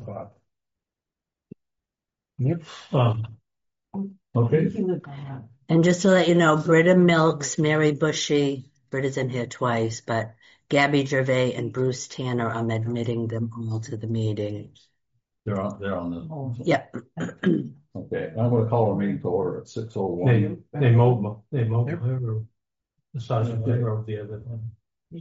Yep. Okay. And just to let you know, Britta Milks, Mary Bushy, Britta's in here twice, but Gabby Gervais and Bruce Tanner, I'm admitting them all to the meeting. They're on this. Yep. Okay, I'm gonna call a meeting to order at 6:01. They mowed her roof. The size of the road the other one.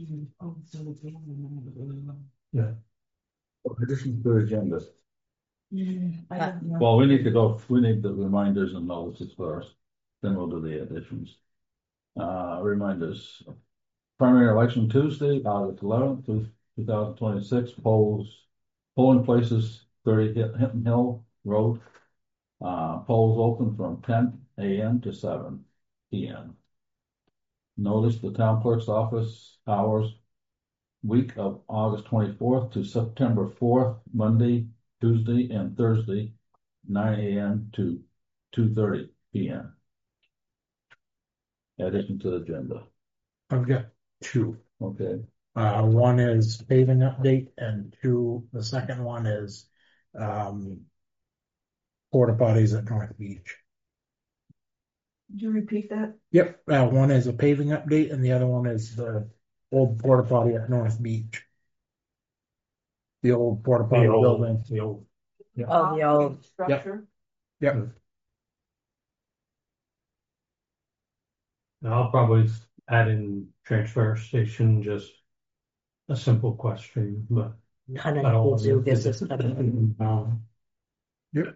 Yeah. Additions to the agenda. Well, we need the reminders and notices first, then we'll do the additions. Reminders. Primary election Tuesday, August 11th, 2026, polling places 30 Hinton Hill Road. Polls open from 10 a.m. to 7 p.m. Notice the town clerk's office hours week of August 24th to September 4th, Monday, Tuesday, and Thursday, 9 a.m. to 2:30 p.m. Addition to the agenda. I've got two. Okay. One is paving update, and the second one is porta potties at North Beach. Did you repeat that? Yep. One is a paving update, and the other one is the old porta potty at North Beach. The old porta potty building. The old structure. Yep. I'll probably add in transfer station, just a simple question, but kind of gives you business. Yep.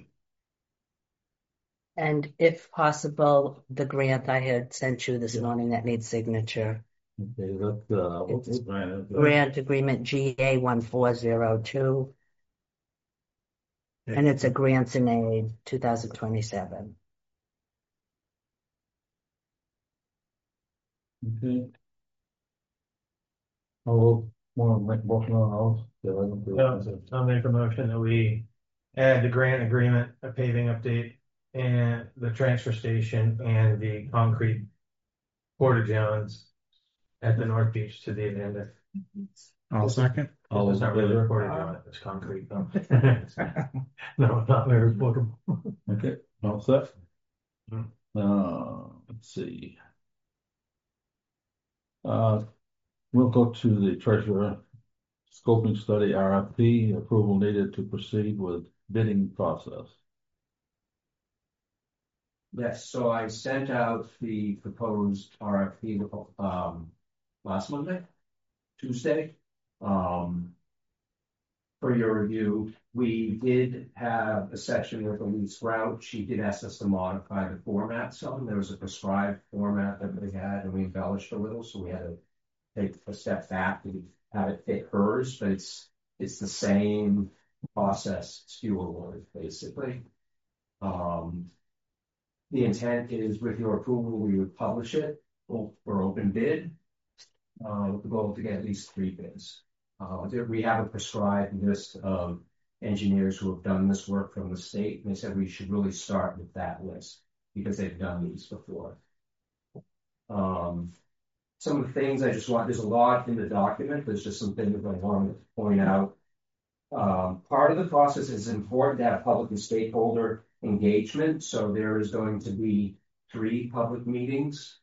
And if possible, the grant I had sent you this morning that needs signature. Okay, what's the grant? Grant agreement GA 1402. And it's a grants and aid 2027. Okay. I'll make a motion on those. I'll make a motion that we add the grant agreement, a paving update, and the transfer station and the concrete porta johns at the North Beach to the agenda. I'll second. It's not really a porta john, it's concrete though. No, not very portable. Okay, all set. Let's see. We'll go to the treasurer scoping study RFP approval needed to proceed with bidding process. Yes, so I sent out the proposed RFP last Tuesday, for your review. We did have a section with Elise Rout. She did ask us to modify the format some. There was a prescribed format that we had, and we embellished a little, so we had to take a step back and have it fit hers, but it's the same process SKU award, basically. The intent is, with your approval, we would publish it for open bid, with the goal to get at least 3 bids. We have a prescribed list of engineers who have done this work from the state, and they said we should really start with that list because they've done these before. Some of the things there's a lot in the document. There's just some things I wanted to point out. Part of the process is important to have public and stakeholder engagement. So there is going to be 3 public meetings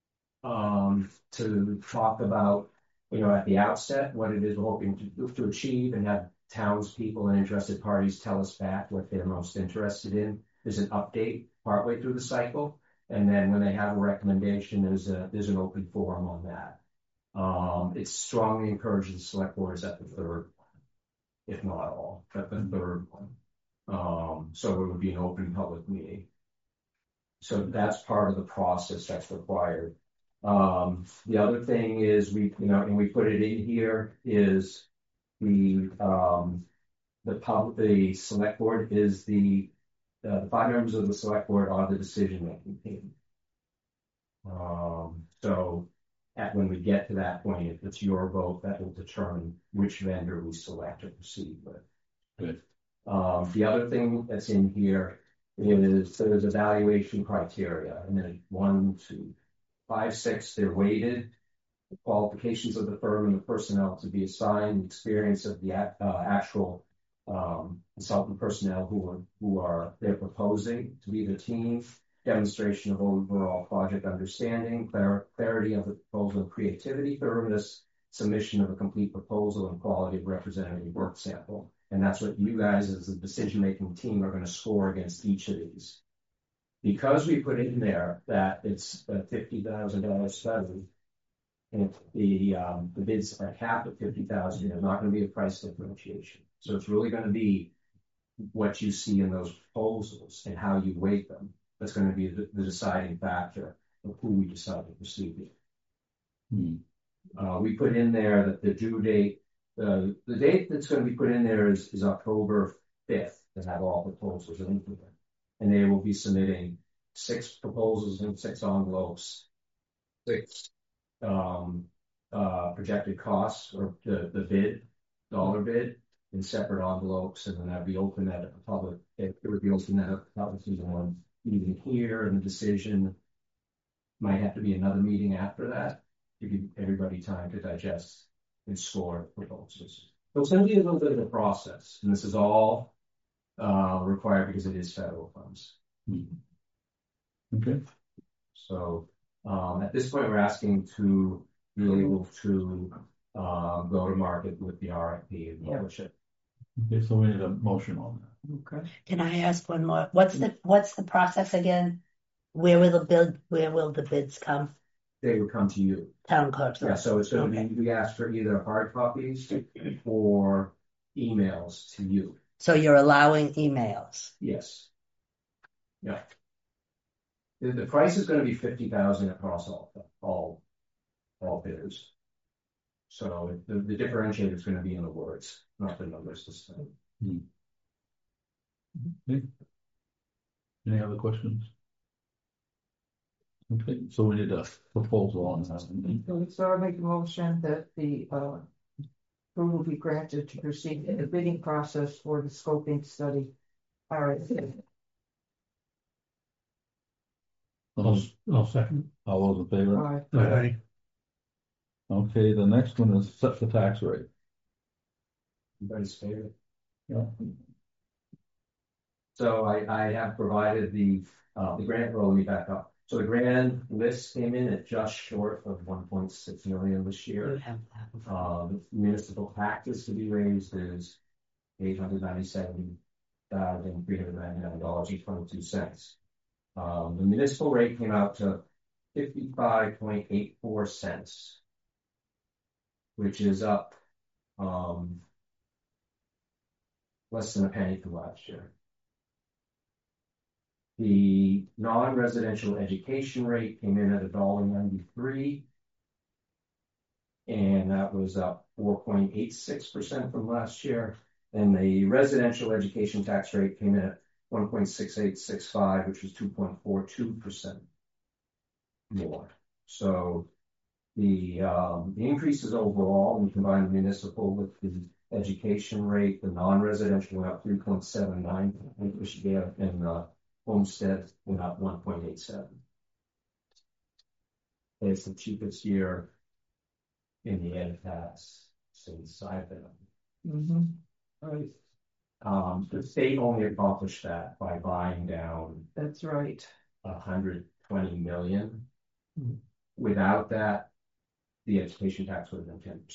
to talk about, at the outset, what it is we're hoping to achieve, and have townspeople and interested parties tell us back what they're most interested in. There's an update partway through the cycle. And then when they have a recommendation, there's an open forum on that. It strongly encourages the select boards at the third, if not all, at the third one. So it would be an open public meeting. So that's part of the process that's required. The other thing is we put it in here, is the select board is the 5 members of the select board are the decision-making team. So when we get to that point, if it's your vote, that will determine which vendor we select to proceed with. Good. The other thing that's in here is there's evaluation criteria, and then 1, 2, 5, 6, they're weighted. The qualifications of the firm and the personnel to be assigned, experience of the actual consultant personnel who are they're proposing to be the team, demonstration of overall project understanding, clarity of the proposal and creativity, thoroughness, submission of a complete proposal, and quality of representative work sample. And that's what you guys as the decision-making team are going to score against each of these. Because we put in there that it's a $50,000 study, and the bids are capped at $50,000, there's not going to be a price differentiation. So it's really going to be what you see in those proposals and how you weight them. That's going to be the deciding factor of who we decide to proceed with. We put in there that the due date, the date that's going to be put in there is October 5th to have all proposals in there. And they will be submitting 6 proposals in 6 envelopes, 6 projected costs or the bid, dollar bid, in separate envelopes, and then that'd be open at a public. It would be open at a public meeting here, and the decision might have to be another meeting after that to give everybody time to digest and score proposals. So it's going to be a little bit of a process, and this is all required because it is federal funds. Okay. So at this point, we're asking to be able to go to market with the RFP and publish it. Okay, so we need a motion on that. Okay. Can I ask one more? What's the process again? Where will the bids come? They would come to you. Town clerk's Yeah, so it's going to Okay. be, we ask for either hard copies or emails to you. So you're allowing emails. Yes. Yeah. The price is going to be $50,000 across all bidders. So the differentiator is going to be in the words, not the numbers this time. Okay. Any other questions? Okay, so we need a proposal on that. So I make a motion that the approval be granted to proceed in the bidding process for the scoping study. RFP. I'll second. All those in favor? Aye. Okay, the next one is set the tax rate. Everybody's favorite. Yeah. So I have provided the grant roll me back up. So the grand list came in at just short of 1.6 million this You year. have that. The municipal taxes to be raised is $897,399.22. The municipal rate came out to 55.84 cents, which is up less than a penny from last year. The non-residential education rate came in at $1.93, and that was up 4.86% from last year. And the residential education tax rate came in at 1.6865, which was 2.42% more. So the increases overall, when you combine the municipal with the education rate, the non-residential went up 3.79, which and homestead went up 1.87. It's the cheapest year in the ed tax since I've been on. Right. The state only accomplished that by buying down That's right. 120 million. Without that, the education tax would have been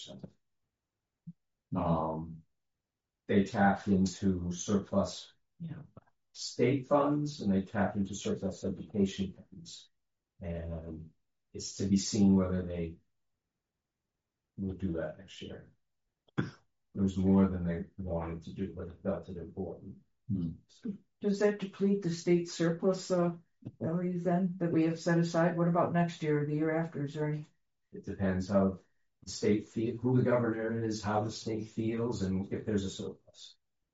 10%. They tapped into surplus, state funds, and they tapped into surplus education funds. And it's to be seen whether they will do that next year. It was more than they wanted to do, but it felt it important. Does that deplete the state surplus values then that we have set aside? What about next year or the year after? Is there any? It depends how the state who the governor is, how the state feels, and if there's a surplus.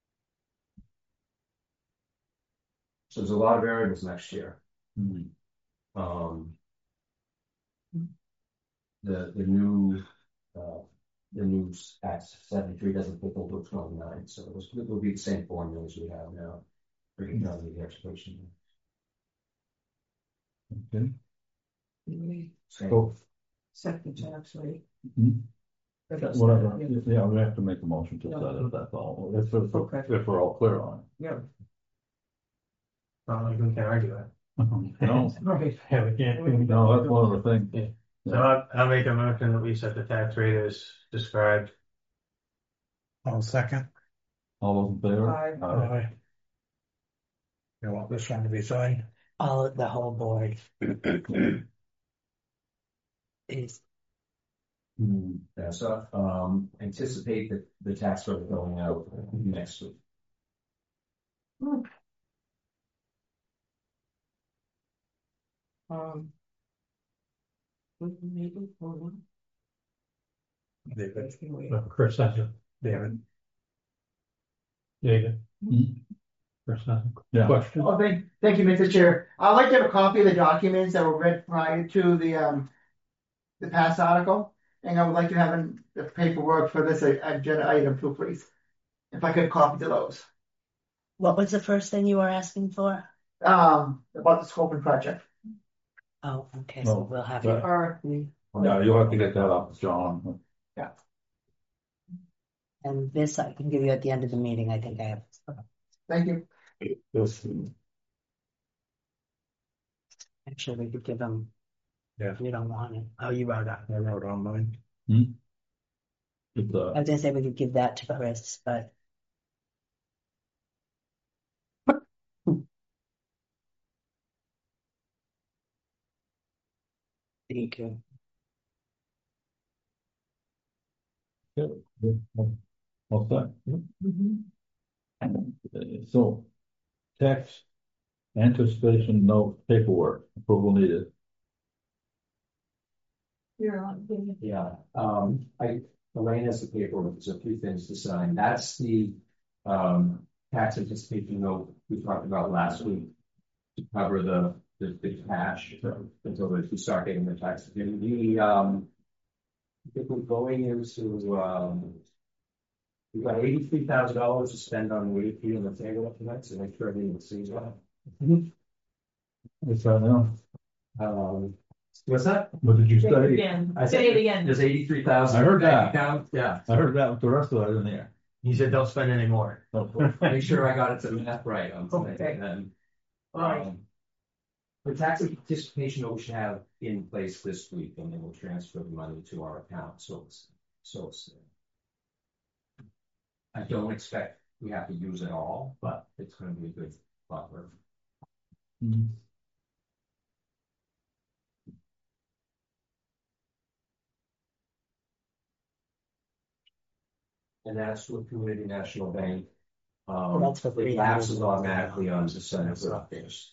So there's a lot of variables next year. The new Act 73 doesn't fit over 29, so it will be the same formulas we have now for the education. Okay. We So set the tax rate. Whatever, yeah, we have to make a motion to set it, that's all, Okay. if we're all clear on Yeah. Not like we can argue it. it. No, Right. Yeah, we can't. no, that's one of the things. Yeah. So I'll make a motion that we set the tax rate as described. I'll second. All those in favor? Aye. Aye. You want this one to be signed? All the whole board is Yeah, so, anticipate that the tax rate going out next week. Maybe, hold on. David. Chris, that's it. David. David. Hmm? Chris, that's Yeah. question. Oh, thank you, Mr. Chair. I'd like to have a copy of the documents that were read prior to the past article, and I would like to have the paperwork for this agenda item too, please. If I could copy to those. what was the first thing you were asking for? About the scoping project. Oh, okay, so Well, we'll have that- you. RFP. Yeah, you'll have to get that up, John. And this I can give you at the end of the meeting. I think I have. Thank you. This, Actually, we could give them. Yeah. If you don't want it. Oh, you wrote it. I wrote on mine. it's, I was gonna say we could give that to Chris, but. Thank you. what's that? So, tax anticipation note paperwork, approval needed. Yeah, Elaine has the paperwork, there's a few things to sign, that's the, tax anticipation note we talked about last week. To cover the cash until we start getting the tax. I think we're going into, we've got $83,000 to spend on the AP and the table tonight, so make sure everyone sees that. What's that now? What's that? What did you say? I said Say it again. There's 83,000. I heard that. Yeah. I heard that with the rest of that in there. He said don't spend any more. Make sure I got it to math right on tonight. Okay. And then, Right. the tax anticipation note we should have in place this week, and then we'll transfer the money to our account, so it's I don't expect we have to use it all, but it's gonna be a good buffer. Mhm. And that's with Community National Bank. That's for It lapses automatically on December updates.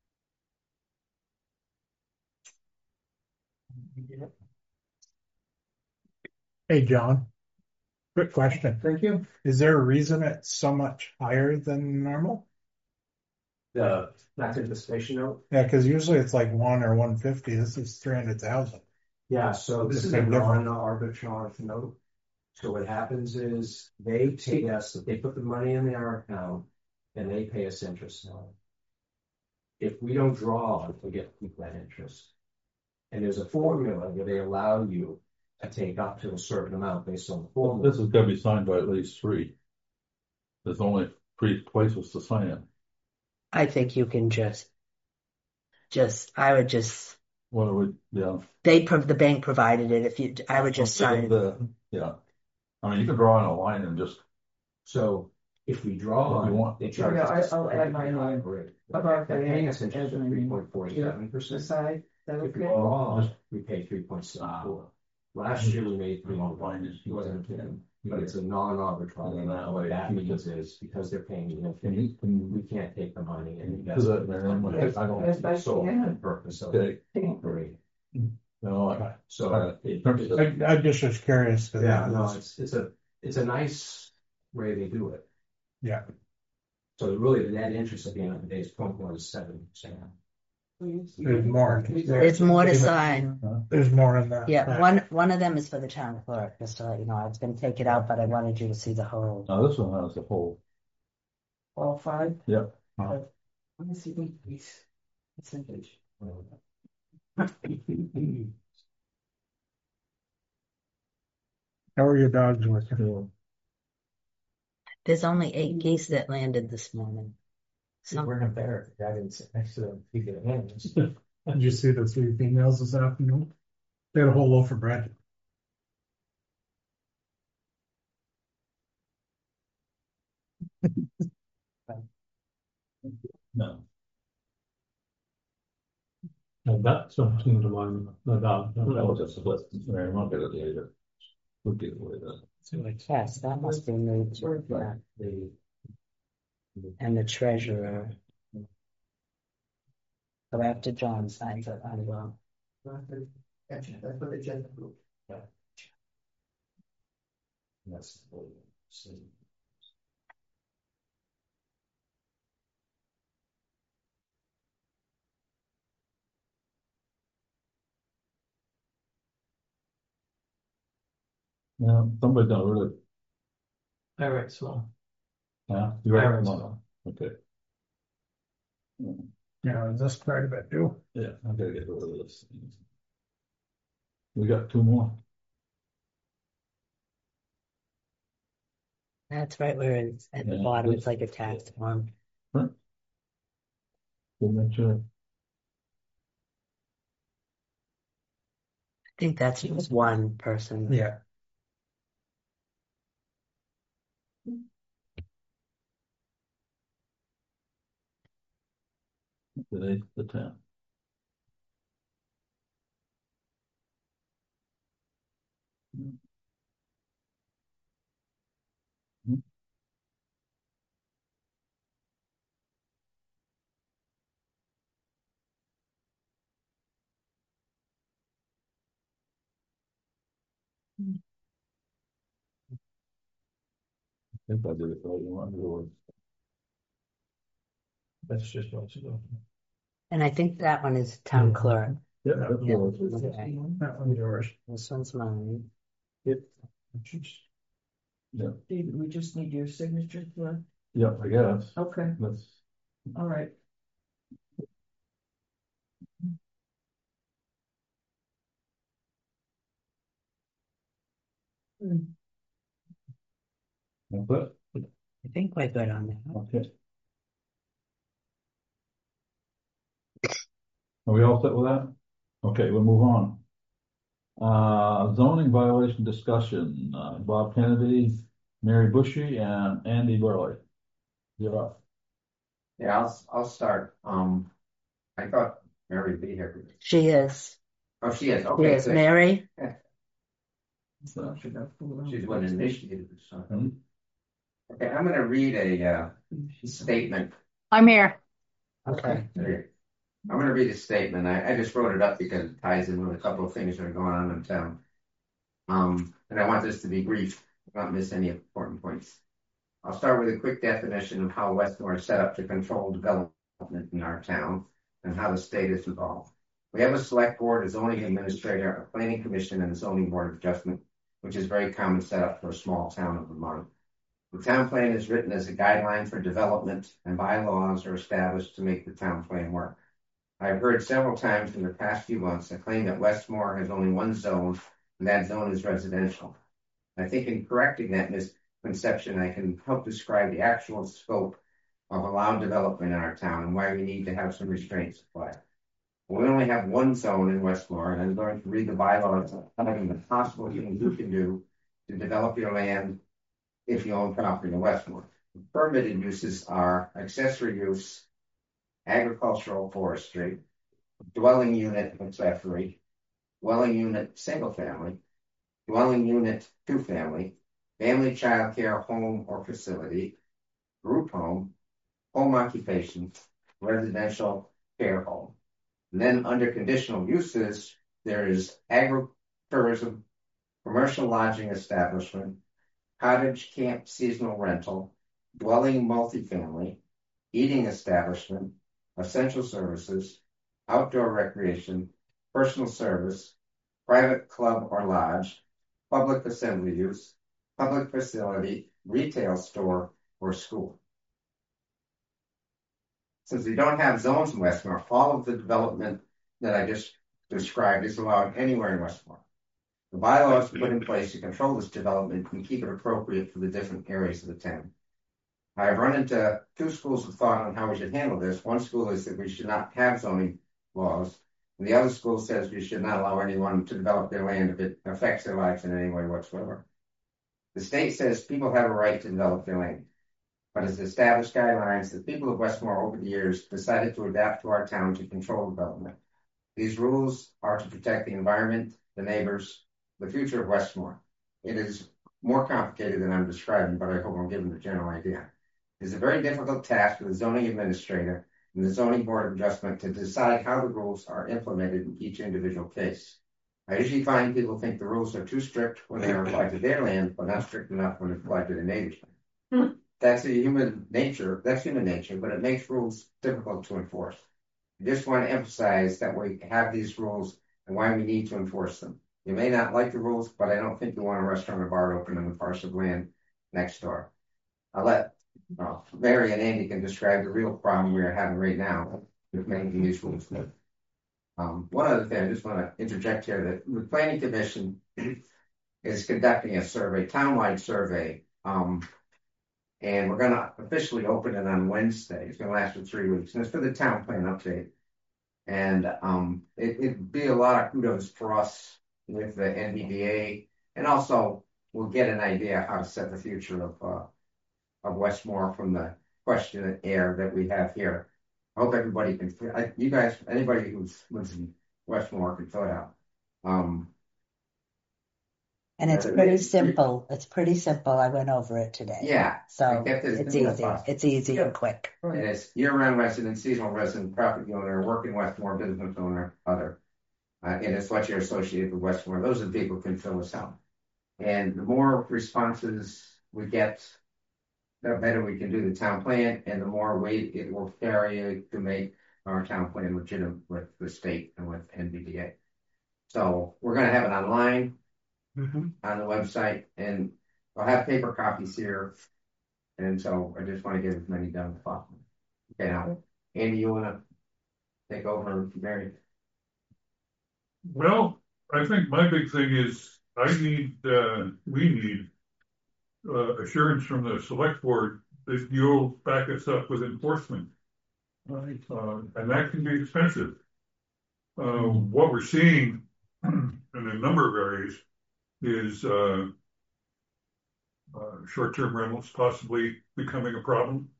Hey, John. Quick question. Thank you. Is there a reason it's so much higher than normal? The tax anticipation note. Yeah, because usually it's like 1 or 150. This is 300,000. Yeah, so this It's is a a big difference. non-arbitrage note. So what happens is they pay us, they put the money in our account and they pay us interest on it. If we don't draw, we get to keep that interest. And there's a formula where they allow you to take up to a certain amount based on the Well, formula. this is gonna be signed by at least 3. There's only 3 places to sign it. I think you can I would just, What do we, yeah. the bank provided it. If you, I would just sign. Yeah. I mean, you can draw on a line and just, So if we draw, If you want. they charge Yeah, us. I'll add my name. They're paying us interest at 3.47%. Side, that If we okay? draw, we pay 3.74. Last year we made 3.1, it wasn't a thing, but it's a non-arbitrary amount. What that means is because they're paying you infinity, we can't take the money and invest Do it. that, man. I don't- It's the sole purpose of Okay. free. No, So I just was curious. 'Cause yeah, it no, was- it's a nice way they do it. Yeah. So really the net interest at the end of the day is 0.17%. There's more. It's more to sign. There's more in that. Yeah, one of them is for the town clerk, just to let you know. I was gonna take it out, but I wanted you to see the whole. no, this one has the whole, All five? yeah. Let me see, please. Percentage. How are your dogs working? There's only 8 geese that landed this morning. He's working better. The guy didn't sit next to them. He could hands. Did you see the 3 females this afternoon? They had a whole loaf of bread. No. And that's something to mind about. That was just a blessing. Very much better later. We'll get away with that. Yes, that must be moved to that. And the treasurer. Go after John signs it, I will. Gotcha, that's what the agenda group. That's. Yeah, somebody done really. All right, so Yeah, you ready? Aaron's Come on. Okay. Yeah, is this part of it too? Yeah, I gotta get rid of this. We got 2 more. That's right where it's at the Yeah, bottom. this- It's like a tax form. We'll make sure. I think that's just one person. Yeah. Today's the 10th. I think I did it right. You want to do that's just what's going. And I think that one is town clerk. it? Yeah, that's Yeah. yours. Okay. That one's yours. This one's mine. Yeah. David, we just need your signature for that. Yeah, I guess. Okay, Let's. all right. That's it. I think we're good on that. Okay. Are we all set with that? Okay, we'll move on. Zoning violation discussion, Bob Kennedy, Mary Bushy, and Andy Burley. You're up. Yeah, I'll start. I thought Mary would be here. She is. Oh, she is. Okay, Yes, good. Mary. So she's one initiated this. Hmm? Okay, I'm gonna read a statement. I'm here. Okay. I'm gonna read a statement. I just wrote it up because it ties in with a couple of things that are going on in town. And I want this to be brief, not miss any important points. I'll start with a quick definition of how Westmore is set up to control development in our town and how the state is involved. We have a select board, a zoning administrator, a planning commission, and a zoning board of adjustment, which is very common setup for a small town of Vermont. The town plan is written as a guideline for development, and bylaws are established to make the town plan work. I've heard several times in the past few months a claim that Westmore has only one zone, and that zone is residential. I think in correcting that misconception, I can help describe the actual scope of allowed development in our town and why we need to have some restraints applied. We only have one zone in Westmore, and I'm going to read the bylaws having the possible things you can do to develop your land if you own property in Westmore. The permitted uses are accessory use, agricultural forestry, dwelling unit accessory, dwelling unit single family, dwelling unit 2-family, family child care home or facility, group home, home occupation, residential care home. And then under conditional uses, there is agritourism, commercial lodging establishment, cottage camp seasonal rental, dwelling multifamily, eating establishment, essential services, outdoor recreation, personal service, private club or lodge, public assembly use, public facility, retail store, or school. Since we don't have zones in Westmore, all of the development that I just described is allowed anywhere in Westmore. The bylaws put in place to control this development and keep it appropriate for the different areas of the town. I have run into two schools of thought on how we should handle this. One school is that we should not have zoning laws, and the other school says we should not allow anyone to develop their land if it affects their lives in any way whatsoever. The state says people have a right to develop their land, but has established guidelines that people of Westmore over the years decided to adapt to our town to control development. These rules are to protect the environment, the neighbors, the future of Westmore. It is more complicated than I'm describing, but I hope I'm giving the general idea. It is a very difficult task for the zoning administrator and the zoning board of adjustment to decide how the rules are implemented in each individual case. I usually find people think the rules are too strict when they are applied to their land, but not strict enough when applied to the neighbor's land. That's human nature, but it makes rules difficult to enforce. I just want to emphasize that we have these rules and why we need to enforce them. You may not like the rules, but I don't think you want a restaurant or bar open on the parcel of land next door. I'll let Mary and Andy can describe the real problem we are having right now with making these rules. One other thing, I just want to interject here that the Planning Commission is conducting a survey, townwide survey, and we're going to officially open it on Wednesday. It's going to last for 3 weeks, and it's for the town plan update. And it'd be a lot of kudos for us with the NVDA, and also we'll get an idea how to set the future of Westmore from the questionnaire that we have here. I hope everybody can, you guys, anybody who's lives in Westmore can fill it out. And it's pretty simple. It's pretty simple. I went over it today. Yeah. So it's easy. It's easy and quick. It is year-round resident, seasonal resident, property owner, working Westmore, business owner, other. And it's what you're associated with Westmore. Those are the people who can fill us out. And the more responses we get, the better we can do the town plan, and the more weight it will carry to make our town plan legitimate with the state and with NVDA. So we're going to have it online on the website, and I'll have paper copies here. And so I just want to get as many done as possible. Okay, now, Andy, you want to take over, Mary? Well, I think my big thing is we need assurance from the select board that you'll back us up with enforcement. Right. And that can be expensive. What we're seeing in a number of areas is short-term rentals possibly becoming a problem.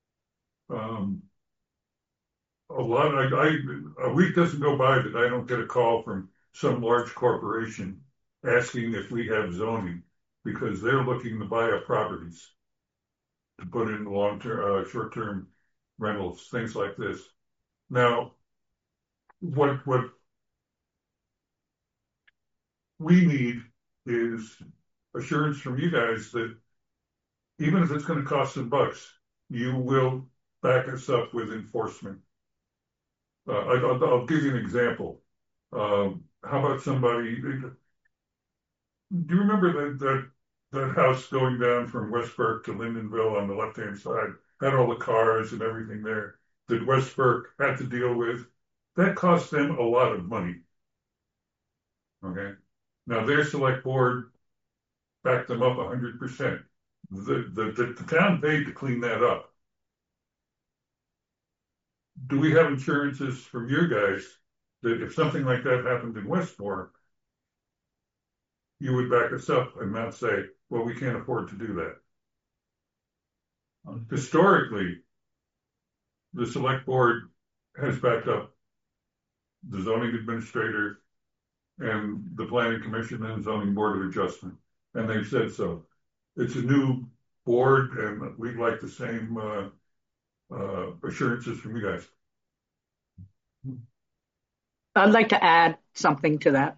A week doesn't go by that I don't get a call from some large corporation asking if we have zoning, because they're looking to buy up properties to put in long-term, short-term rentals, things like this. Now, what we need is assurance from you guys that even if it's going to cost some bucks, you will back us up with enforcement. I'll give you an example. How about somebody? Do you remember that house going down from West Burke to Lindenville on the left-hand side? Had all the cars and everything there that West Burke had to deal with. That cost them a lot of money. Okay. Now their select board backed them up 100%. The town paid to clean that up. Do we have insurances from you guys that if something like that happened in Westmore, you would back us up and not say, well, we can't afford to do that? Historically, the select board has backed up the zoning administrator and the planning commission and zoning board of adjustment, and they've said so. It's a new board, and we'd like the same assurances from you guys. I'd like to add something to that.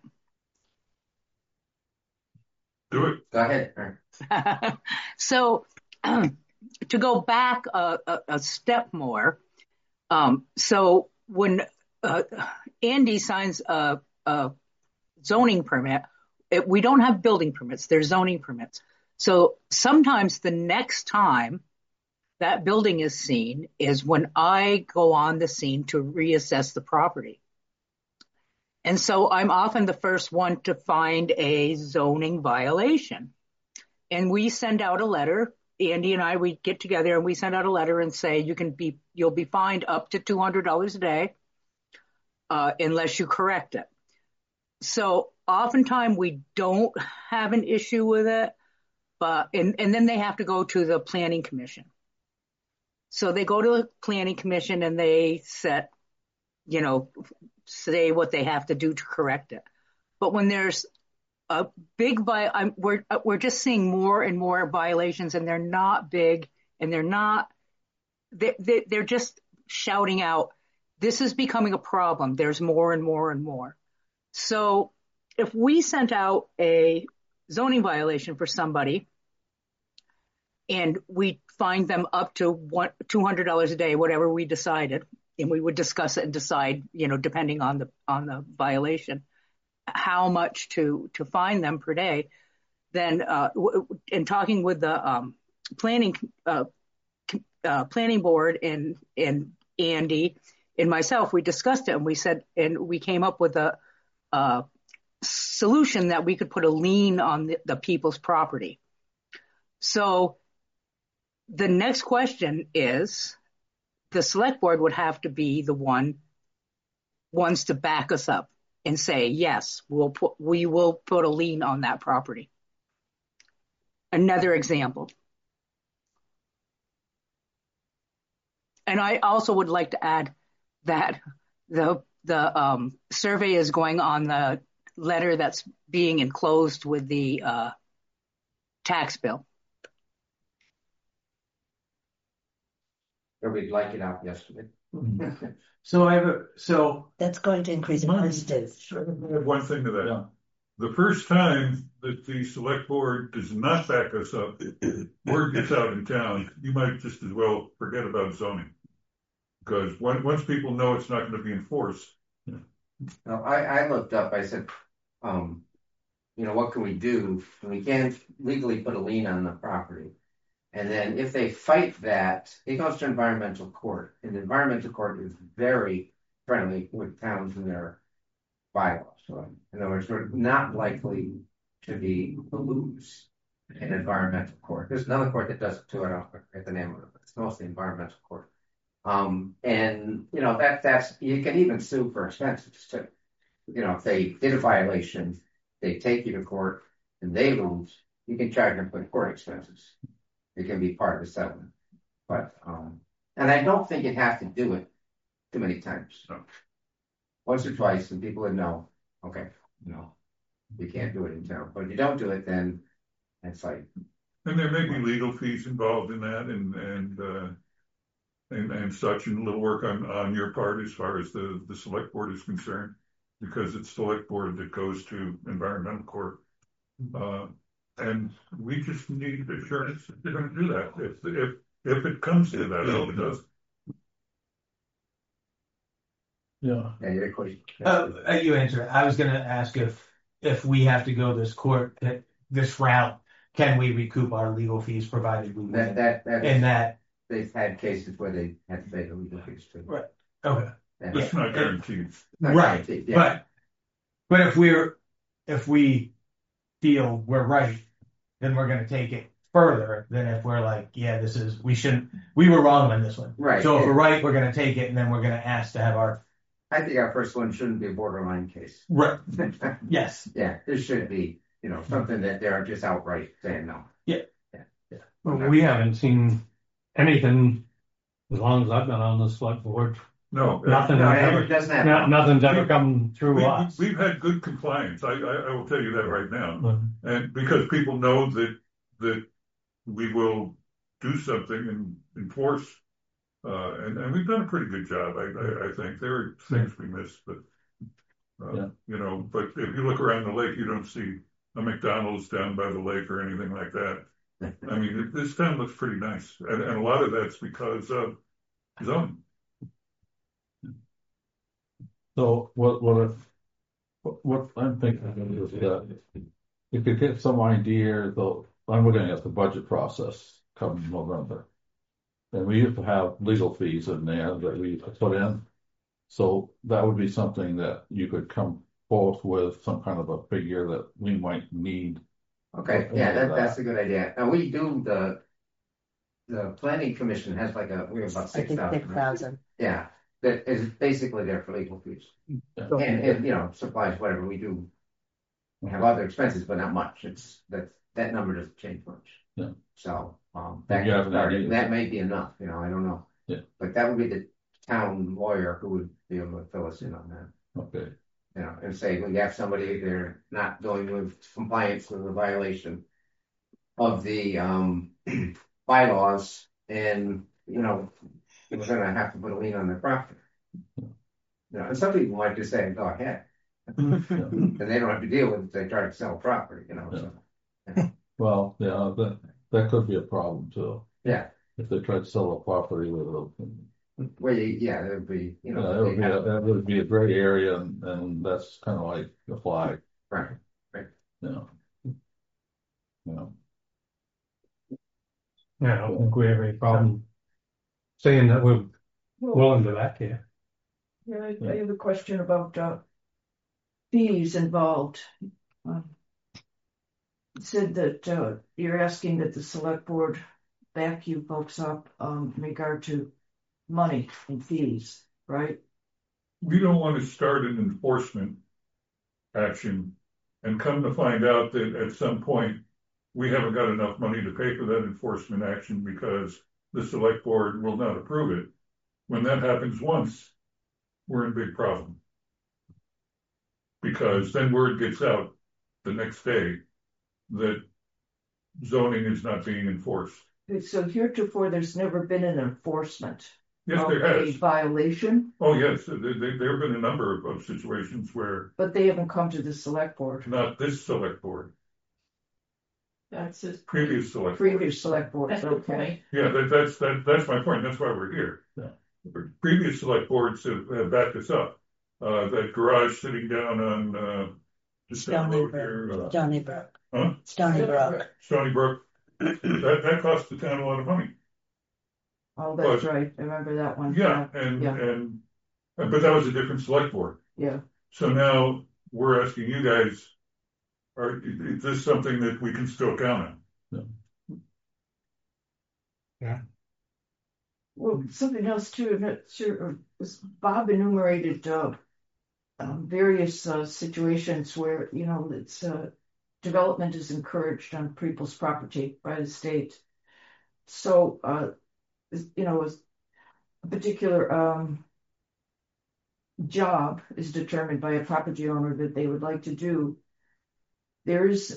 Do it. Go ahead. So to go back a step more, so when Andy signs a zoning permit, we don't have building permits, there's zoning permits. So sometimes the next time that building is seen is when I go on the scene to reassess the property. And so I'm often the first one to find a zoning violation. And we send out a letter. Andy and I, we get together and we send out a letter and say you'll be fined up to $200 a day unless you correct it. So oftentimes we don't have an issue with it, but and then they have to go to the planning commission. So they go to the planning commission and they say what they have to do to correct it. But when there's a big we're just seeing more and more violations, and they're not big, and they're just shouting out, this is becoming a problem. There's more and more and more. So if we sent out a zoning violation for somebody and we fined them up to $200 a day, whatever we decided, and we would discuss it and decide, depending on the violation, how much to fine them per day, then in talking with the planning board and Andy and myself, we discussed it and we said, and we came up with a solution that we could put a lien on the people's property. So the next question is, the select board would have to be the ones to back us up and say, yes, we will put a lien on that property. Another example. And I also would like to add that the survey is going on the letter that's being enclosed with the tax bill. We'd like it out yesterday. So that's going to increase postage. One thing to that. Yeah. The first time that the select board does not back us up, word gets out in town, you might just as well forget about zoning. Because once people know it's not going to be enforced. Yeah. Now, I looked up, I said, what can we do? We can't legally put a lien on the property. And then if they fight that, it goes to environmental court. And the environmental court is very friendly with towns and their bylaws. So, in other words, we're not likely to lose in environmental court. There's another court that does it too. I don't forget the name of it, but it's mostly environmental court. That's you can even sue for expenses too. If they did a violation, they take you to court and they lose, you can charge them for court expenses. It can be part of the settlement. But and I don't think you have to do it too many times. No. Once or twice, and people would know, okay, you can't do it in town. But if you don't do it, then it's like. And there may be legal fees involved in that, and such, and a little work on your part as far as the select board is concerned, because it's select board that goes to environmental court. And we just need assurance that they're going to do that. If it comes to that, I hope it does. Yeah. Your question. You answered it. I was going to ask if we have to go this route, can we recoup our legal fees provided we win? That they've had cases where they had to pay the legal fees too. Right. Okay. It's not guaranteed. Right. Yeah. But if we feel we're right, then we're going to take it further than if we're like, yeah, we were wrong on this one. Right. So if we're right, we're going to take it, and then we're going to ask to have our. I think our first one shouldn't be a borderline case. Right. Yes. Yeah. This should be, something that they're just outright saying no. Yeah. Well, we haven't seen anything as long as I've been on the select board. No, nothing's ever come through us. We've had good compliance. I will tell you that right now, and because people know that we will do something and enforce, and we've done a pretty good job. I think there are things we missed, but but if you look around the lake, you don't see a McDonald's down by the lake or anything like that. I mean, this town looks pretty nice, and a lot of that's because of zoning. So what I'm thinking is that if you get some idea, I'm looking at the budget process come November, and we used to have legal fees in there that we put in. So that would be something that you could come both with some kind of a figure that we might need. Okay, yeah, that's a good idea. And we do the planning commission has like we have about I think 6,000. 6,000. Yeah, that is basically there for legal fees. Yeah. And supplies, whatever we do. We have other expenses, but not much. It's that number doesn't change much. Yeah. So that that may be enough, I don't know. Yeah. But that would be the town lawyer who would be able to fill us in on that. Okay. And say we have somebody, they're not going with compliance with the violation of the bylaws, and we're gonna have to put a lien on their property. And some people like to say, go ahead. And they don't have to deal with it if they try to sell property, So. Well, that could be a problem too. Yeah. If they try to sell a property with a. Well, there would be, that would be a gray area, and that's kind of like a flag. Right. Yeah, I don't think we have any problem saying that we're willing to back here. Yeah, I have a question about fees involved. It said that you're asking that the select board back you folks up in regard to money and fees, right? We don't want to start an enforcement action and come to find out that at some point we haven't got enough money to pay for that enforcement action because the select board will not approve it. When that happens once, we're in big problem. Because then word gets out the next day that zoning is not being enforced. So heretofore, there's never been an enforcement. Yes, there has. A violation? Oh, yes. There have been a number of situations where. But they haven't come to the select board. Not this select board. That's his previous select board. Okay. Yeah, that's my point. That's why we're here. Yeah. Previous select boards have backed us up. That garage sitting down on Stony Brook. Stony Brook. Huh? Stony Brook. Stony Brook. That cost the town a lot of money. Oh, that's right. I remember that one. Yeah, but that was a different select board. Yeah. So now we're asking you guys, is this something that we can still count on? Yeah. Well, something else too. I'm not sure. Bob enumerated various situations where it's development is encouraged on people's property by the state. So a particular job is determined by a property owner that they would like to do. There is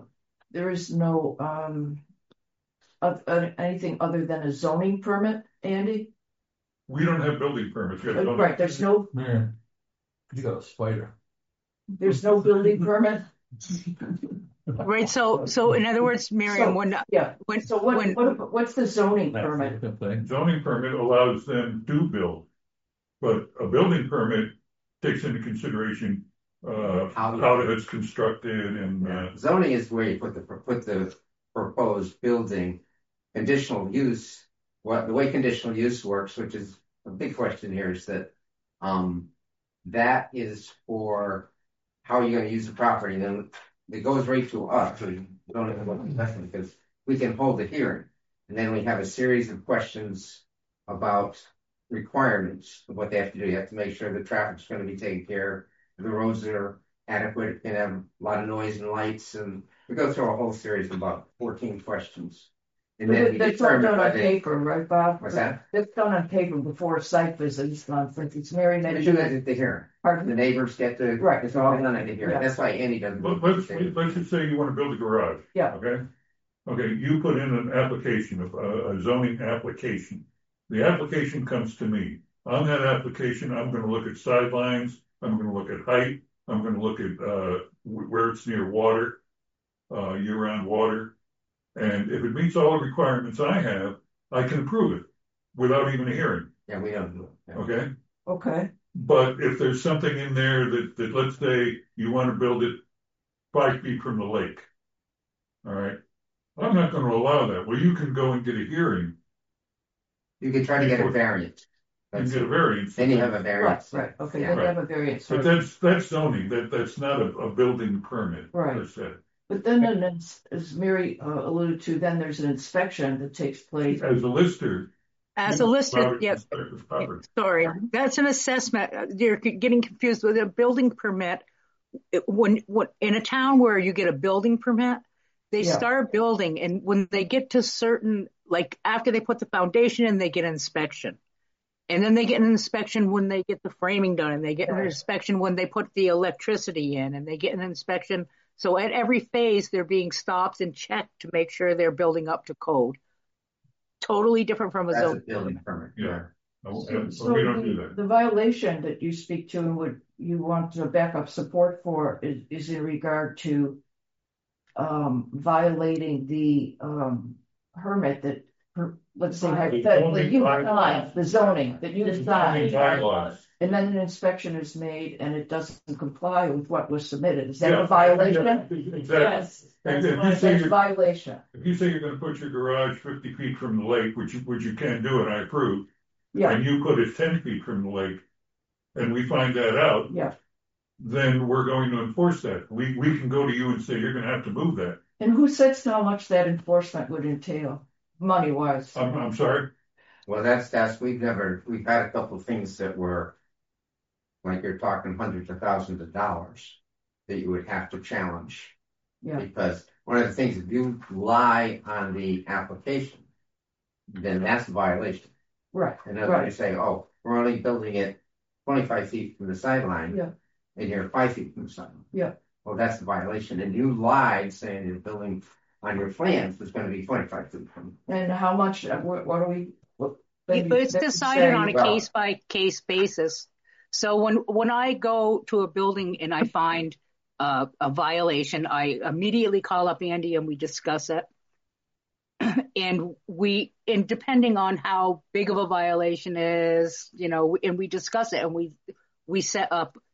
no anything other than a zoning permit, Andy? We don't have building permits. Right, there's no. Man, you got a spider. There's no building permit. Right. So in other words, Miriam, what's the zoning permit? Zoning permit allows them to build, but a building permit takes into consideration how it's constructed and zoning is where you put the proposed building. Conditional use, the way conditional use works, which is a big question here, is that that is for how you're going to use the property. And then it goes right to us. So we don't have to investment because we can hold the hearing. And then we have a series of questions about requirements of what they have to do. You have to make sure the traffic's going to be taken care of, the roads are adequate, can have a lot of noise and lights. And we go through a whole series of about 14 questions. And then that's all done on paper, right, Bob? What's that? That's done on paper before a site visit is done. For instance, Mary mentioned. They do that at the hearing. Pardon? The neighbors get to. Right. It's all done at the hearing. Yeah. That's why Andy doesn't. Let's just say you want to build a garage. Yeah. Okay. You put in an application, a zoning application. The application comes to me. On that application, I'm going to look at sidelines. I'm going to look at height. I'm going to look at where it's near water, year-round water. And if it meets all the requirements I have, I can approve it without even a hearing. Yeah, we don't do it. Yeah. Okay. But if there's something in there that let's say you want to build it 5 feet from the lake, all right, I'm not going to allow that. Well, you can go and get a hearing. You can try to get a variance. You get a variance. Then you have a variance. Right, okay, Yeah. then you have a variance. But that's zoning, that's not a building permit. Right. Per se. But then, as Mary alluded to, then there's an inspection that takes place. As a lister. As a lister, Property yeah, inspector's property. sorry, that's an assessment. You're getting confused with a building permit. When in a town where you get a building permit, they Yeah. start building, and when they get to certain, like after they put the foundation in, they get an inspection. And then they get an inspection when they get the framing done, and they get an Right. inspection when they put the electricity in, and they get an inspection. So at every phase, they're being stopped and checked to make sure they're building up to code. Totally different from a That's a zone. building permit. Yeah. Oh, So so we don't do that. the violation that you speak to and what you want to backup support for is in regard to violating the permit that, let's say hypothetically, you signed, the zoning that you signed. Bylaws. And then an inspection is made and it doesn't comply with what was submitted. Is that a violation? Exactly. Yes, And that's if you say a you're- violation. If you say you're gonna put your garage 50 feet from the lake, which you can't do, and I approve, Yeah, and you put it 10 feet from the lake, and we find that out, yeah. then we're going to enforce that. We can go to you and say, you're gonna have to move that. And who says how much that enforcement would entail, money wise? I'm sorry? Well, we've had a couple of things that were, like you're talking hundreds of thousands of dollars that you would have to challenge. Yeah. Because one of the things, if you lie on the application, then that's a violation. Right, And then right. you say, oh, we're only building it 25 feet from the sideline. Yeah. And you're 5 feet from the sideline. Yeah. Well, that's the violation. And you lied saying your building on your plans was going to be 25 feet from. And how much, what are we? But it's decided on a case by case basis. So when I go to a building and I find a violation, I immediately call up Andy and we discuss it. And depending on how big of a violation is, and we discuss it, and we set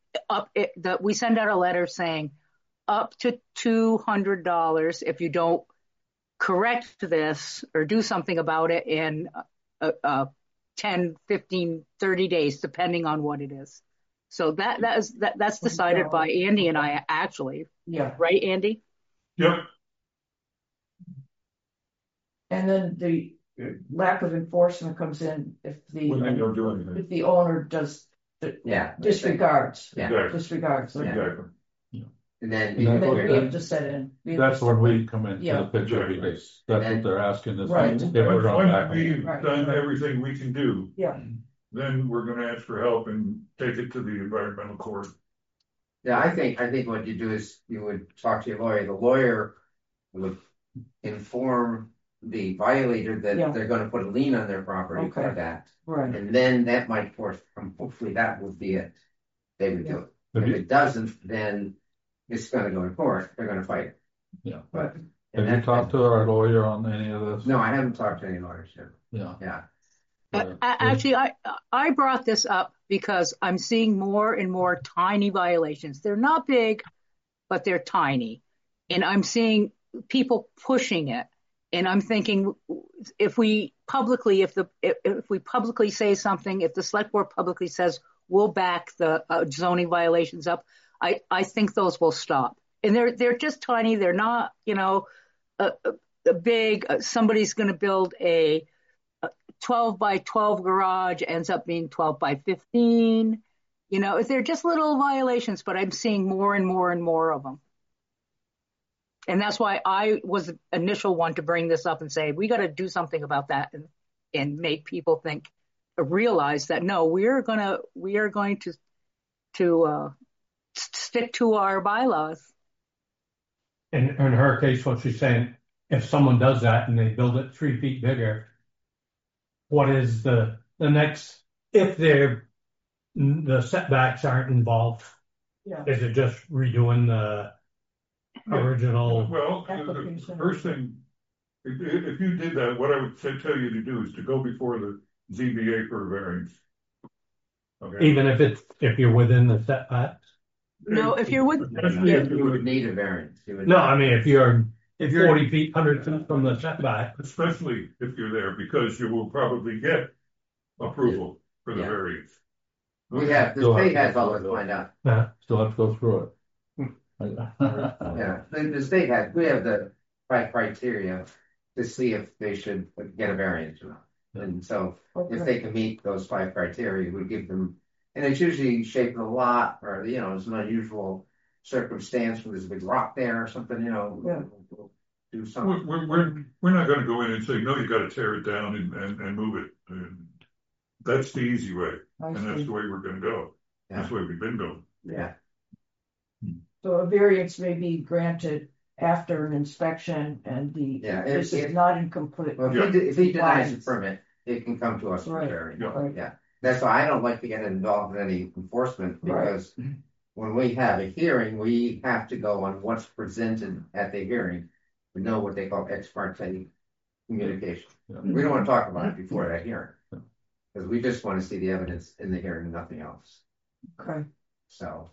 we send out a letter saying up to $200 if you don't correct this or do something about it in 10, 15, 30 days, depending on what it is. So that's decided by Andy and I, actually. Yeah. Right, Andy? Yep. And then the lack of enforcement comes in if When they don't do anything. the owner disregards. Yeah. Exactly. Disregards. Okay. Exactly. And then And And then that's we have to set in. That's when we come into Yeah. the picture, because that's what they're asking us. Right. If we're going back. Once we've Right. done everything we can do, Yeah. then we're gonna ask for help and take it to the environmental court. Yeah, I think what you do is you would talk to your lawyer. The lawyer would inform the violator that Yeah. they're going to put a lien on their property for Okay. that. Right. And then that might force, hopefully that would be it. They would do it. Have If you- it doesn't, then it's going to go in court. They're going to fight it. Yeah. But Have you talked to our lawyer on any of this? No, I haven't talked to any lawyers yet. Yeah. Yeah. Actually, I brought this up because I'm seeing more and more tiny violations. They're not big, but they're tiny. And I'm seeing people pushing it. And I'm thinking, if we publicly say something, if the select board publicly says we'll back the zoning violations up, I think those will stop. And they're just tiny. They're not, a big. Somebody's going to build a 12 by 12 garage, ends up being 12 by 15. They're just little violations, but I'm seeing more and more and more of them. And that's why I was the initial one to bring this up and say, we got to do something about that and make people realize that, no, we are going to stick to our bylaws. In her case, what she's saying, if someone does that and they build it 3 feet bigger, what is the next, if the setbacks aren't involved? Yeah. Is it just redoing the original? Well, the first thing, if you did that, what I would tell you to do is to go before the ZBA for a variance. Okay. Even if you're within the setbacks? No, if you're with, You would need a variance. No, I mean, if you're 40 feet, 100 feet from the setback. Especially if you're there, because you will probably get approval for the Yeah. variance. We have, the Still have state to has go all through this it. lined out. Still have to go through it. Yeah, the state has, we have the right criteria to see if they should get a variance or not. And so if they can meet those 5 criteria, we give them, and it's usually shaped a lot, or, you know, it's an unusual circumstance where there's a big rock there or something, you know. We'll do something. We're not gonna go in and say, no, you gotta tear it down and move it. And that's the easy way, and that's the way we're gonna go. That's the way we've been going. Yeah. So a variance may be granted after an inspection and this is not incomplete. Well, if he denies the permit, it can come to us for variance. Right. Yeah, that's why I don't like to get involved in any enforcement, because when we have a hearing, we have to go on what's presented at the hearing. We know what they call ex parte communication. We don't want to talk about it before that hearing, because we just want to see the evidence in the hearing, nothing else. Okay. So.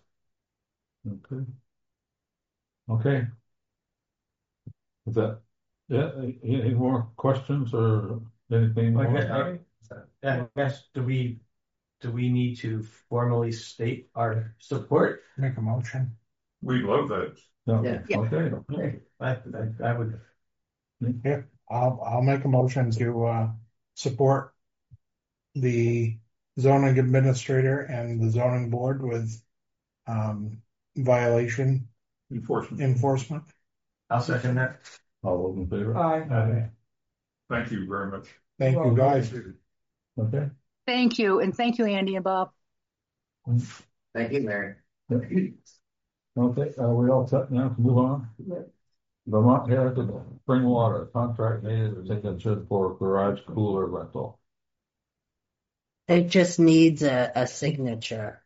Okay. Is that, any more questions or anything more? I guess, do we need to formally state our support? Make a motion. We love that. No. Yeah. Okay. I would. Yeah, I'll make a motion to support the zoning administrator and the zoning board with violation enforcement. I'll second that. All those in favor? Aye. Thank you very much. Thank you, guys. Okay. Thank you. And thank you, Andy and Bob. Thank you, Mary. Okay, we all set now to move on? Vermont Heritage Spring Water contract needed signature for garage cooler rental. It just needs a signature.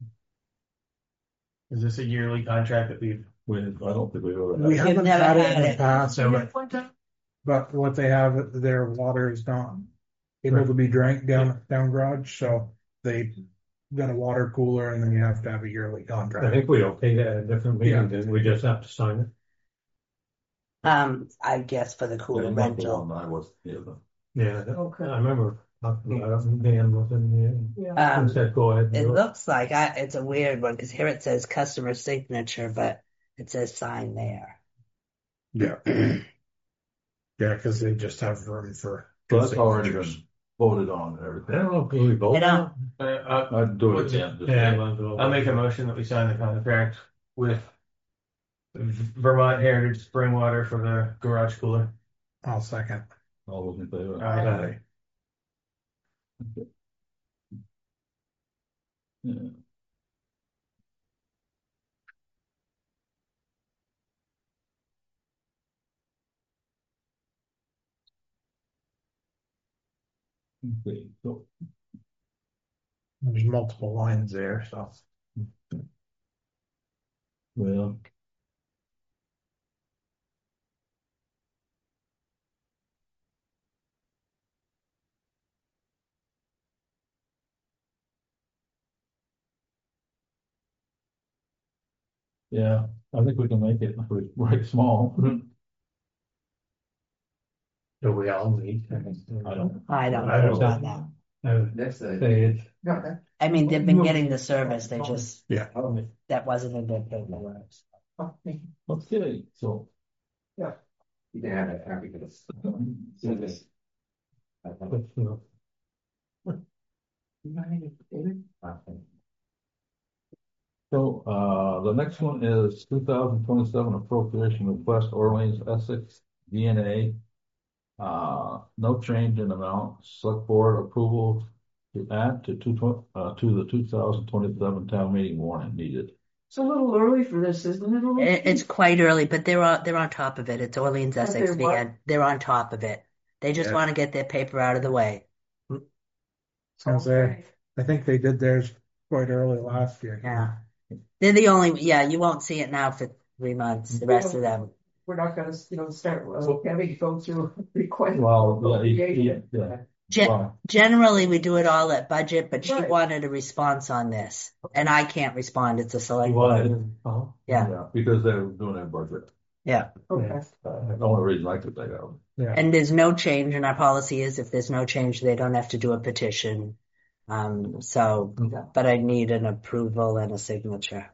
Is this a yearly contract that I don't think we've ever had We it. haven't never had it had in the it. past, but what they have, their water is not able to be drank down garage, so they got a water cooler, and then you have to have a yearly contract. I think we okay that at a different meeting, then we just have to sign it. I guess for the cooler rental. I was, yeah. Okay. I remember talking about it. Dan was in there. And said, go ahead. It looks like it's a weird one because here it says customer signature, but it says sign there. Yeah. Yeah, because they just have room for. So that's already been voted on and everything. I don't know if we voted on it. I'd do it again. I'll make a motion that we sign the contract with Vermont Heritage Spring Water for the garage cooler. I'll second. All those in favor? Aye. Okay. Yeah. Okay, so There's multiple lines there, so. well. Yeah, I think we can make it right small. Do we all need? I don't. I don't know about that. That's the. Say it. I mean, they've been getting the service. They just Okay, that wasn't in their paper. okay, so. You can have it happy because. So, the next one is 2027 appropriation request, Orleans, Essex, DNA. No change in amount, select board approval to add to the 2027 town meeting warrant needed. It's a little early for this, isn't it? It's quite early, but they're on top of it. It's Orleans, Essex, they're what? VN. They're on top of it. They just want to get their paper out of the way. Sounds there. I think they did theirs quite early last year. Yeah. They're the only, you won't see it now for 3 months. The rest of them. We're not going to, start having to go through request. Well, Generally, we do it all at budget, but she Right. wanted a response on this, and I can't respond. It's a select You board. wanted, Yeah. Because they're doing their budget. Yeah. Okay. The only reason I could think of. Yeah. And there's no change, and our policy is if there's no change, they don't have to do a petition. But I need an approval and a signature.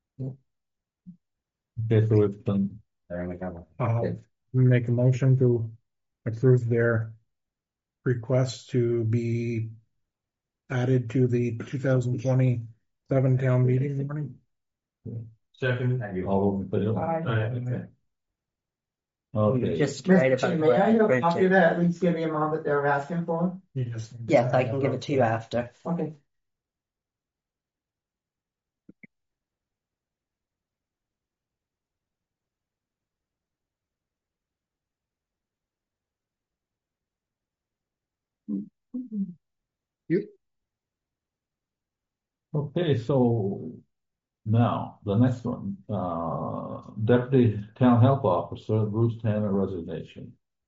Okay, so it's been, Make a motion to approve their request to be added to the 2027 town meeting warning. Second. all over the Okay. Okay, Just right Mr. about Chair, may I have a copy printed. of that, at least give the amount that they're asking for? You just Yes, I can give it to you after. Okay. okay, so now, the next one, Deputy Town Health Officer, Bruce Tanner resignation.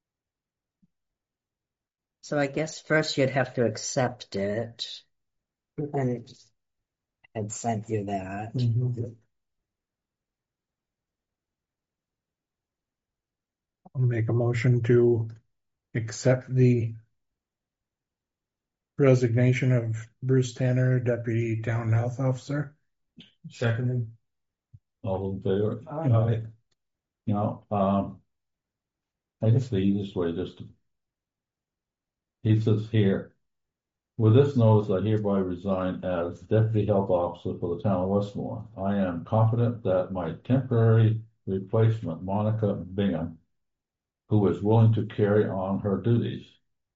So I guess first you'd have to accept it. And I had sent you that. I'll make a motion to accept the resignation of Bruce Tanner, Deputy Town Health Officer. Second. All in favor? Aye. Now, I guess the easiest way just to, he says here, with this notice, I hereby resign as Deputy Health Officer for the town of Westmore. I am confident that my temporary replacement, Monica Bingham, who is willing to carry on her duties,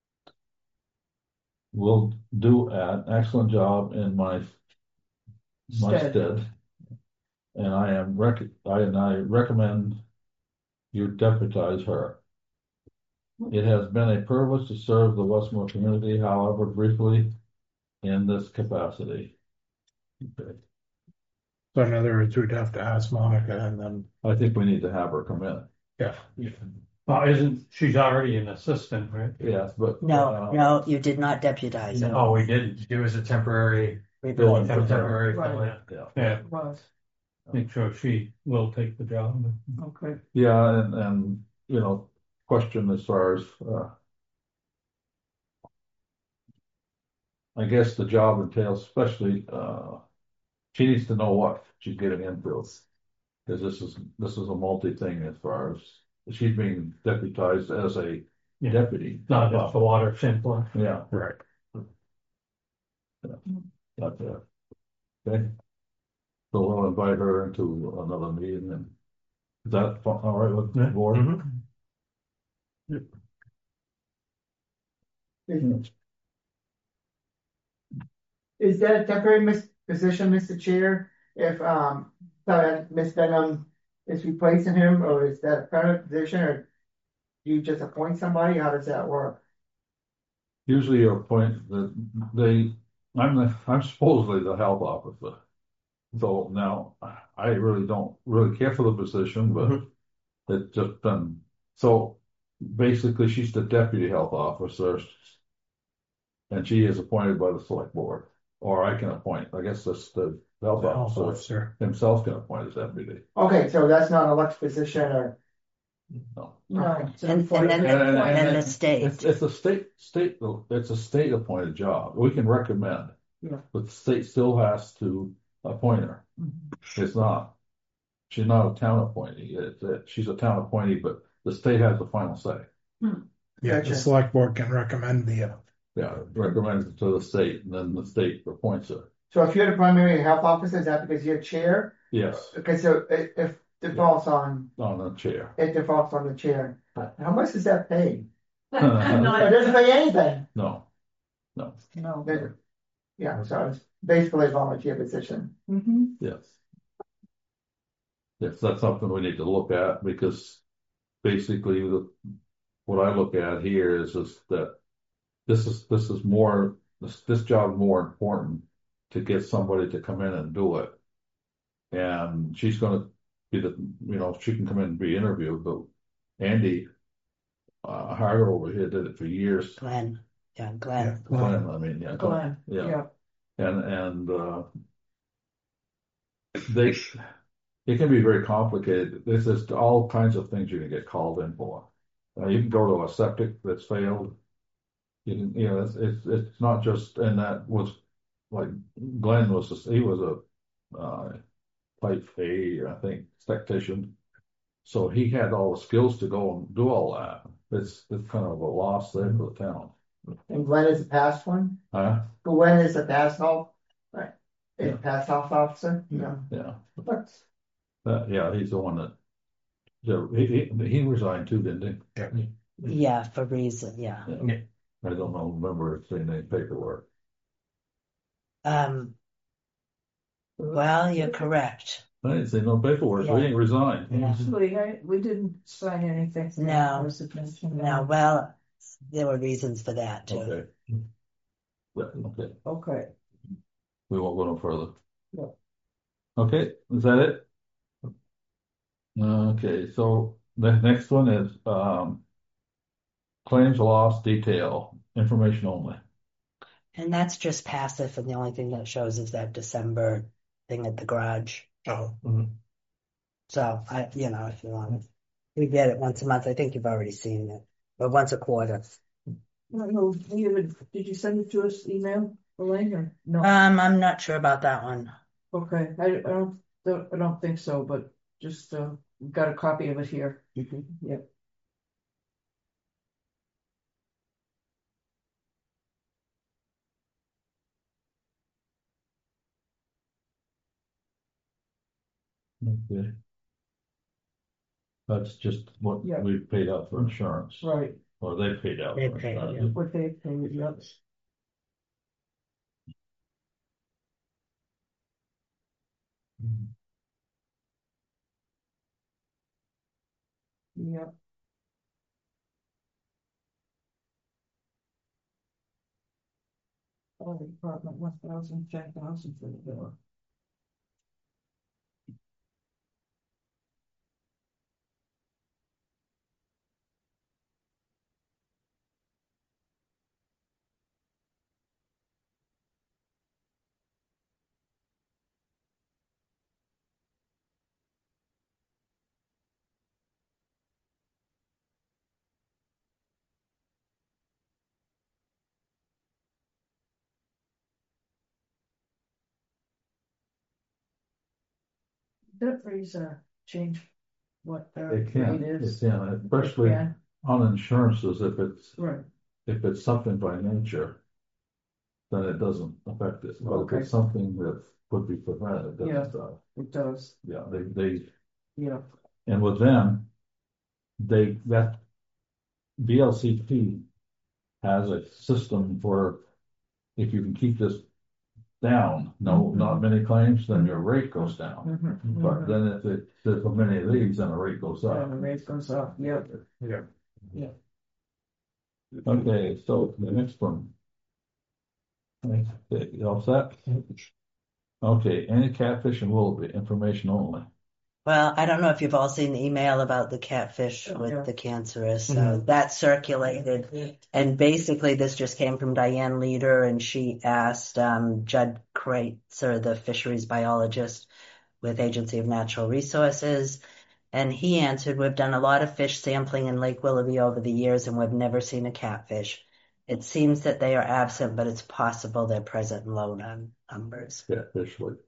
will do an excellent job in my stead. And I recommend you deputize her. It has been a privilege to serve the Westmore community, however briefly, in this capacity. Okay. So in other words, we'd have to ask Monica and then, I think we need to have her come in. yeah. Well, she's already an assistant, right? Yes, but. No, you did not deputize her. Oh, we didn't. It was a temporary. Fill in for her. Temporary. Right. Yeah, Was, make sure she will take the job. okay. Yeah, and question as far as I guess the job entails, especially she needs to know what she's getting into, because this is a multi thing as far as she's being deputized as a deputy, Not just the water sampler. yeah, Right. but okay. So we'll invite her into another meeting, and is that all right with the board? Is that a temporary position, Mr. Chair? If Ms. Benham is replacing him, or is that a permanent position, or do you just appoint somebody? How does that work? Usually you appoint I'm supposedly the health officer. So now I really don't really care for the position, but it's just been, so basically she's the deputy health officer and she is appointed by the select board, or I can appoint, I guess that's the health officer himself can appoint as deputy. Okay, so that's not an elected position, or No. No. And then the state. It's a state appointed job. We can recommend, but the state still has to appoint her. It's not. She's not a town appointee. She's a town appointee, but the state has the final say. Yeah, Gotcha. the select board can recommend the, Recommends it to the state, and then the state appoints her. so if you're the primary health officer, is that because you're chair? Yes, Okay, so if defaults on on the chair. it defaults on the chair, how much does that pay? It No, doesn't pay anything. no. No. Yeah, so it's basically a volunteer position. Yes. Yes, that's something we need to look at, because basically what I look at here is that this job is more important to get somebody to come in and do it. And she's going to be she can come in and be interviewed, but Andy Harger over here did it for years. Glenn. Glenn, I mean, yeah. Glenn, Yeah. And it can be very complicated. There's just all kinds of things you can get called in for. You can go to a septic that's failed. You can, it's not just, and that was like Glenn he was a type A, I think, tactician. So he had all the skills to go and do all that. It's kind of a loss there for the town. And Glenn is a past one? Huh? Glenn is a past off, right? Yeah. A past off officer? Yeah. Yeah. Yeah, he's the one that he resigned too, didn't he? Yeah, for reason. Yeah. I don't know, remember if they made paperwork. Well, you're correct. I didn't say no paperwork. Yeah. We ain't resigned. Actually, we didn't sign anything. No. No, well, there were reasons for that too. Okay. Okay. Okay. We won't go no further. Yeah. Okay, is that it? Okay, so the next one is claims loss detail, information only. And that's just passive, and the only thing that shows is that December thing at the garage. Oh, So if you want, we get it once a month. I think you've already seen it, but once a quarter. I don't know, did you send it to us email, Elaine, or no? I'm not sure about that one. Okay, I don't think so, but just got a copy of it here. Yep. Okay. That's just what Yeah. we paid out for insurance. Right. Or they paid out They for paid, insurance. yeah. What they paid, yep. Yep. Oh, the department, 1,000, 10,000 for the bill. That raise change what They rate can, is. especially Yeah. on insurances, Right. if it's something by nature, then it doesn't affect it. But Okay. if it's something that could be prevented, it Yeah. doesn't. It does. Yeah, they Yeah. and with them, that VLCT has a system for if you can keep this down, not many claims, then your rate goes down. But then if there's so many of these, then the rate goes Yeah, up. the rate goes up. Yep. yeah. Yeah. Okay, so the next one. Okay, you all set? Okay, any catfish and willoughby, information only. Well, I don't know if you've all seen the email about the catfish with yeah. the cancerous. So that circulated. And basically, this just came from Diane Leader, and she asked Judd Kreitzer, the fisheries biologist with Agency of Natural Resources. And he answered, we've done a lot of fish sampling in Lake Willoughby over the years, and we've never seen a catfish. It seems that they are absent, but it's possible they're present in low numbers. Catfish like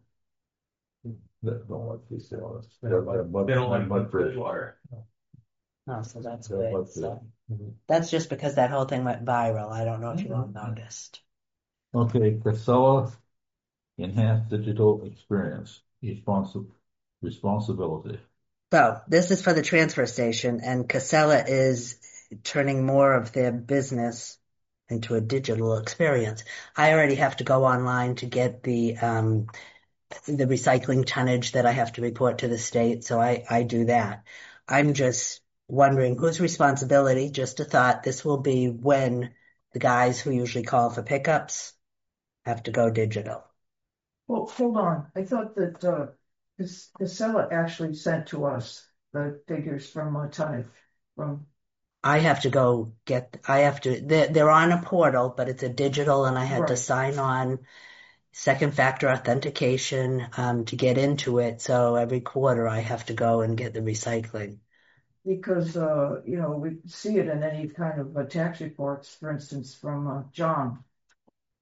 that don't like these things. They don't like mud fish. water. Oh, so that's They're good. mud So fish. that's just because that whole thing went viral. I don't know if you all noticed. Okay, Casella Enhanced Digital Experience Responsibility. So this is for the transfer station, and Casella is turning more of their business into a digital experience. I already have to go online to get the recycling tonnage that I have to report to the state, so I do that. I'm just wondering whose responsibility, just a thought, this will be when the guys who usually call for pickups have to go digital. Well, hold on. I thought that Casella actually sent to us the figures from tonnage from. I have to go they're on a portal, but it's a digital, and I had to Right. sign on second factor authentication to get into it. So every quarter I have to go and get the recycling. Because, we see it in any kind of tax reports, for instance, from John.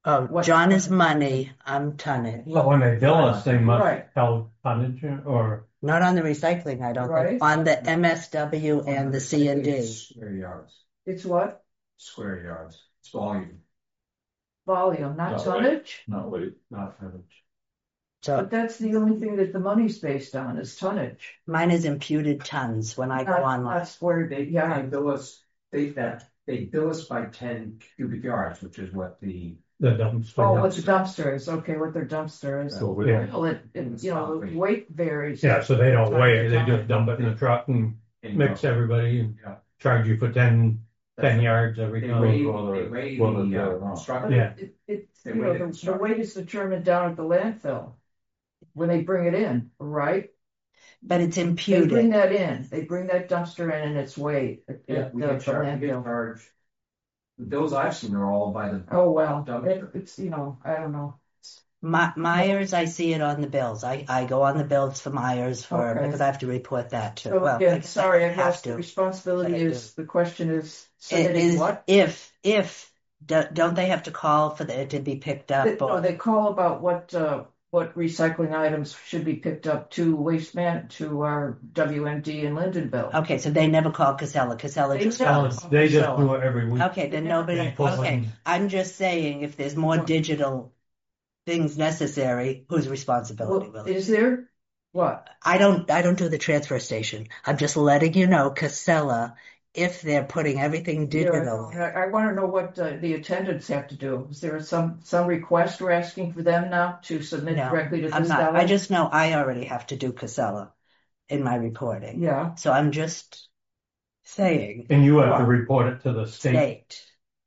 Oh, What- John is money, I'm tonnage. So when they bill us, they must Right. tell tonnage or Not on the recycling, I don't Right. think. On the MSW and the C and D. Square yards, It's what? square yards, it's volume, Volume, not No, tonnage? No, wait, not tonnage. So But that's the only thing that the money's based on is tonnage. mine is imputed tons when I go Not online. square They yeah. bill us, they bill us by 10 cubic yards, which is what the dumpster. Oh, what the dumpster is, okay, what their dumpster is. So we Yeah. Well, the weight varies. Yeah, so they don't weigh it, they just dump it in the truck and mix everybody and Yeah. charge you for 10 yards every They time. weigh, whether- they weigh whether the they're not. construction. Yeah. It's, They you know, weigh it the construction. weight is determined down at the landfill when they bring it in, right? But it's They bring imputed. that in, they bring that dumpster in and it's weighed at Yeah, the we get charged. landfill. The bills I've seen are all by the Oh, well, Dumpster. it's, I don't know. Myers, I see it on the bills. I go on the bills for Myers Okay. because I have to report that too. So, Well, again, sorry, I have guess to. the responsibility But I is, the question is, It submitting is what? if don't they have to call for it to be picked up? No, or- they call about what recycling items should be picked up to our WMD in Lyndonville. Okay, so they never call Casella. Casella They just don't. calls. They just do it every week. Okay, then nobody. They pull Okay, in. I'm just saying if there's more digital things necessary, whose responsibility will Well, it? is there? What? I don't do the transfer station. I'm just letting you know, Casella, if they're putting everything digital. I want to know what the attendants have to do. Is there some request we're asking for them now to submit No, directly to I'm not. Casella? I just know I already have to do Casella in my reporting. Yeah. So I'm just saying. And you have to report it to the state.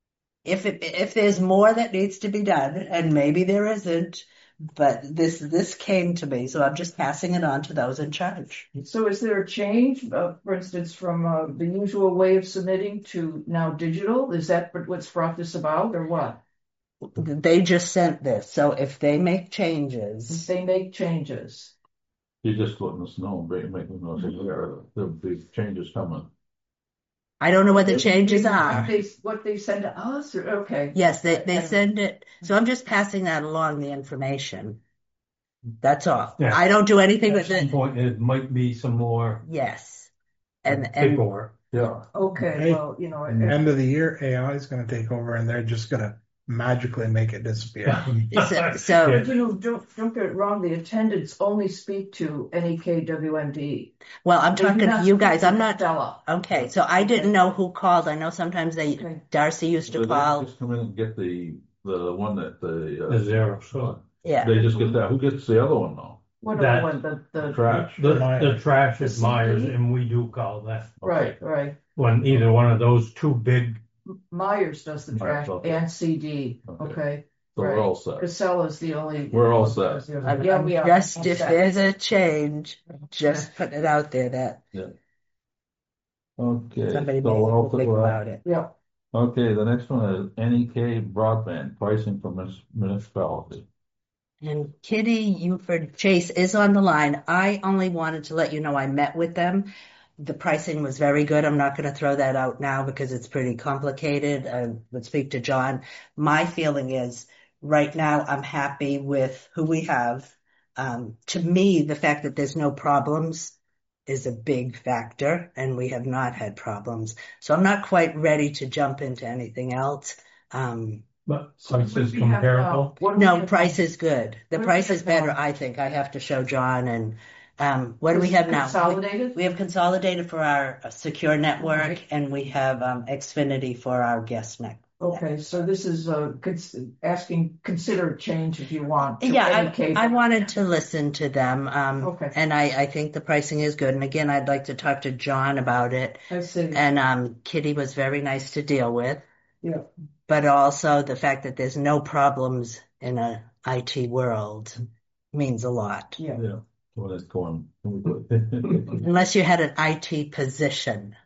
If there's more that needs to be done, and maybe there isn't, but this came to me, so I'm just passing it on to those in charge. So is there a change, for instance, from the usual way of submitting to now digital? Is that what's brought this about, or what? They just sent this, so if they make If changes, they make changes. You just letting us know, making us aware that there'll be changes coming. I don't know what the changes are. What they send to us, or okay. Yes, they send it. So I'm just passing that along, the information. That's all. Yeah. I don't do anything At with some it. point, it might be some more Yes. And paperwork. Yeah. Okay, Hey, well, End of the year, AI is going to take over, and they're just going to magically make it disappear. so Yeah. Don't get it wrong. The attendants only speak to NEKWMD. well, I'm They do talking not to you speak guys. to I'm not. Stella. Okay, so I didn't know who called. I know sometimes Okay. Darcy used So to they call. just come in and get the one that The zero. So Yeah. they just get that. Who gets the other one though? What That- other one? The Trash. the trash is The Myers, CD? and we do call that right. when either one of those two big. Myers does the Myers, trash okay. and CD. Okay. Okay. So we're all set. Casella's the only. We're all set. Yeah, we are. Just All if set. there's a change, just put it out there that Okay. somebody So may we're all set think with that. about it. Yeah. Okay, the next one is NEK broadband pricing for municipality. And Kitty Uford Chase is on the line. I only wanted to let you know I met with them. The pricing was very good. I'm not going to throw that out now because it's pretty complicated. I would speak to John. My feeling is right now I'm happy with who we have. To me, the fact that there's no problems is a big factor, and we have not had problems. So I'm not quite ready to jump into anything else. But So price what is do we have now? comparable. What do we No, have price now? is good. The What do price we is have better, now? I think. I have to show John. And what do we have now? Consolidated? We have Consolidated for our secure network, Okay. and we have Xfinity for our guest network. Okay, so this is consider change if you want. to Yeah, any cable. I wanted to listen to them. Okay. And I think the pricing is good. And again, I'd like to talk to John about it. I see. And Kitty was very nice to deal with. Yeah. But also the fact that there's no problems in a IT world means a lot. Yeah. Yeah. Well, it's going. Unless you had an IT position.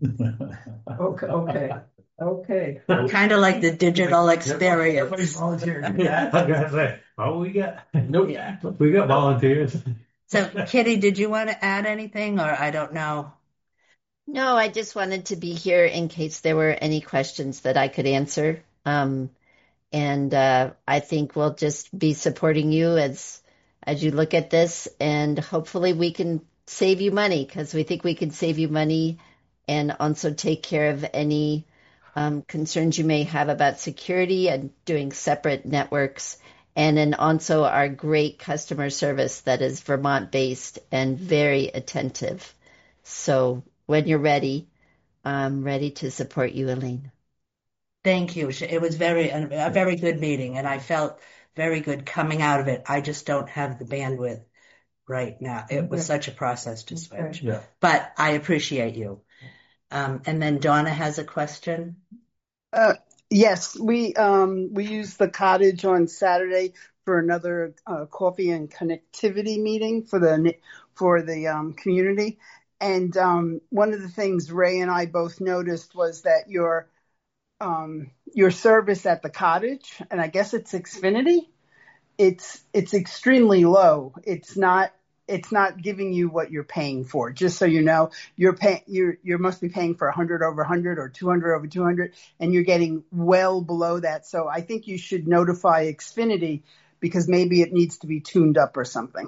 Okay. Kind of like the digital Everybody's experience. volunteering. Yeah, I was gonna say, we got Yeah. we got volunteers. So, Kitty, did you want to add anything, or I don't know? No, I just wanted to be here in case there were any questions that I could answer. And I think we'll just be supporting you as you look at this, and hopefully we can save you money, because we think we can save you money and also take care of any concerns you may have about security and doing separate networks. And then also our great customer service that is Vermont based and very attentive. So when you're ready, I'm ready to support you, Elaine. Thank you. It was a very good meeting, and I felt very good coming out of it. I just don't have the bandwidth right now. It was such a process to switch, Yeah. but I appreciate you. And then Donna has a question. Yes, we used the cottage on Saturday for another coffee and connectivity meeting for the community. And one of the things Ray and I both noticed was that your service at the cottage, and I guess it's Xfinity, it's extremely low. It's not giving you what you're paying for. Just so you know, you must be paying for 100 over 100 or 200 over 200, and you're getting well below that. So I think you should notify Xfinity, because maybe it needs to be tuned up or something.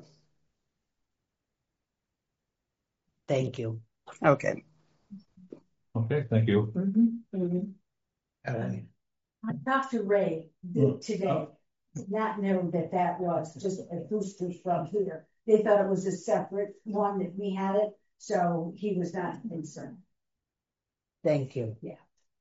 Thank you. Okay. Okay, thank you. I talked to Ray today, not knowing that was just a booster from here. They thought it was a separate one that we had it, so he was not concerned. Thank you. Yeah.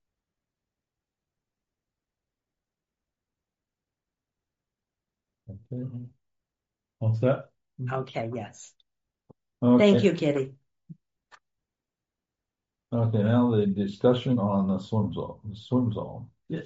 Okay. What's that? Okay, yes. Okay. Thank you, Kitty. Okay, now the discussion on the swim zone. Yes.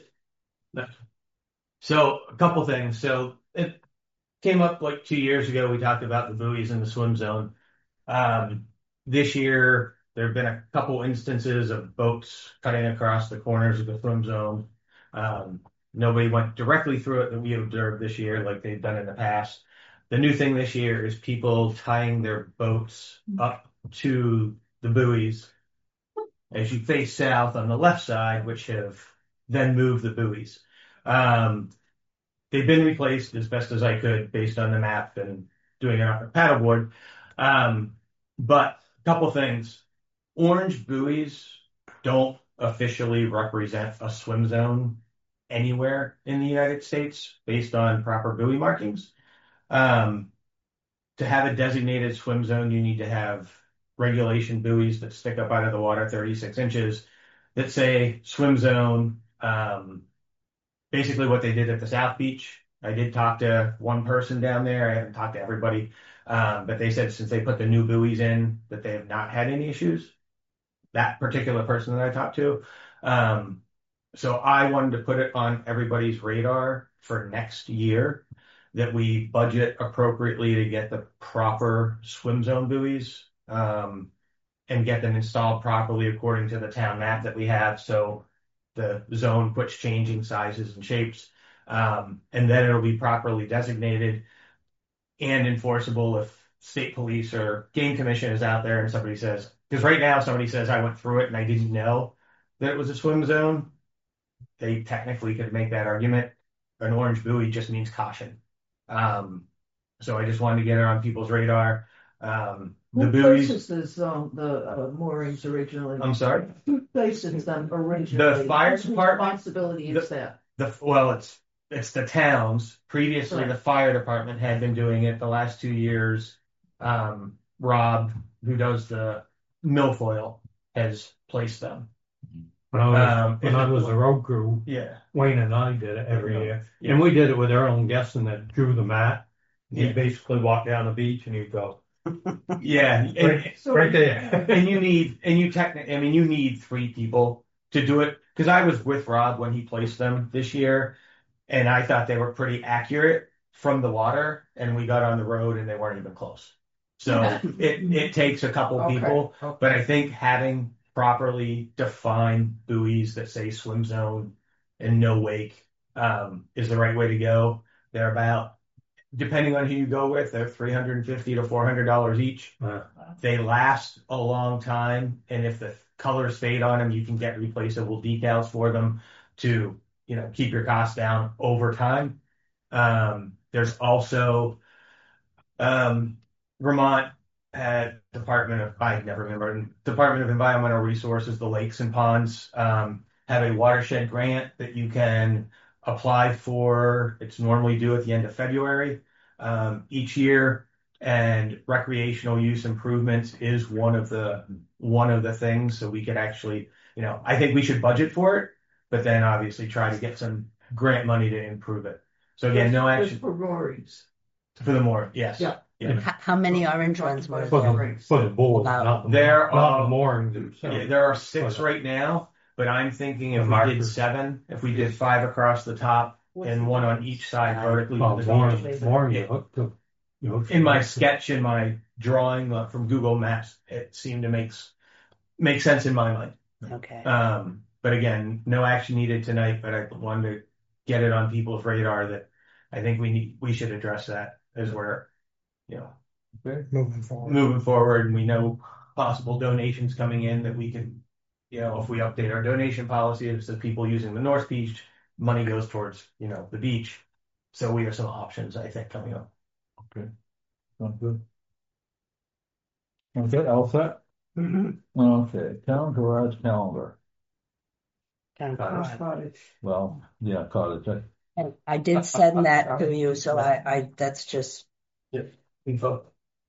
So a couple things. So it came up like 2 years ago. We talked about the buoys in the swim zone. This year, there have been a couple instances of boats cutting across the corners of the swim zone. Nobody went directly through it that we observed this year like they've done in the past. The new thing this year is people tying their boats up to the buoys as you face south on the left side, which have then moved the buoys. They've been replaced as best as I could based on the map and doing it off a paddleboard. But a couple things. Orange buoys don't officially represent a swim zone anywhere in the United States based on proper buoy markings. To have a designated swim zone, you need to have regulation buoys that stick up out of the water 36 inches that say swim zone. Basically what they did at the South Beach. I did talk to one person down there. I haven't talked to everybody. But they said since they put the new buoys in that they have not had any issues. That particular person that I talked to. So I wanted to put it on everybody's radar for next year that we budget appropriately to get the proper swim zone buoys and get them installed properly according to the town map that we have. So the zone quits changing sizes and shapes. And then it'll be properly designated and enforceable if state police or game commission is out there and somebody says, because right now somebody says I went through it and I didn't know that it was a swim zone. They technically could make that argument. An orange buoy just means caution. So I just wanted to get it on people's radar. The Who buoys. places the moorings originally? I'm sorry? Who places them originally? The fire Whose department. responsibility is that? Well, it's the towns. Previously, Right. the fire department had been doing it the last 2 years. Rob, who does the milfoil, has placed them. When I was a road crew, Yeah. Wayne and I did it every year. Yeah. And we did it with our own guessing that drew the mat. Yeah. You basically walk down the beach and you go. Yeah. Right there. And you need 3 people to do it. Because I was with Rob when he placed them this year, and I thought they were pretty accurate from the water, and we got on the road and they weren't even close. So it takes a couple people, but I think having properly defined buoys that say swim zone and no wake is the right way to go. They're about, depending on who you go with, they're $350 to $400 each. They last a long time, and if the colors fade on them, you can get replaceable decals for them to keep your costs down over time. There's also Vermont had Department of Environmental Resources, the lakes and ponds, have a watershed grant that you can apply for. It's normally due at the end of February each year, and recreational use improvements is one of the things. So we could actually, I think we should budget for it, but then obviously try to get some grant money to improve it. So again, no action For Rory's. for the more. Yes. Yeah. How many orange ones were For there? the board, not the There not the are moorings themselves. there are 6 right now, but I'm thinking if The we did markers. 7, if we did 5 across the top and 1 on each side vertically Oh, to the mooring, beach. mooring, you hook to- you hook In my to- sketch, in my drawing from Google Maps, it seemed to make sense in my mind. Okay. But again, no action needed tonight, but I wanted to get it on people's radar that I think we should address that as we're, Moving forward. moving forward, and we know possible donations coming in that we can, if we update our donation policy as to people using the North Beach, money goes towards, the beach. So we have some options, I think, coming up. Okay. Sounds good. Okay, all set? Okay, town garage calendar. Cottage. Well, yeah, cottage. And I did send that to you, so I that's just Info.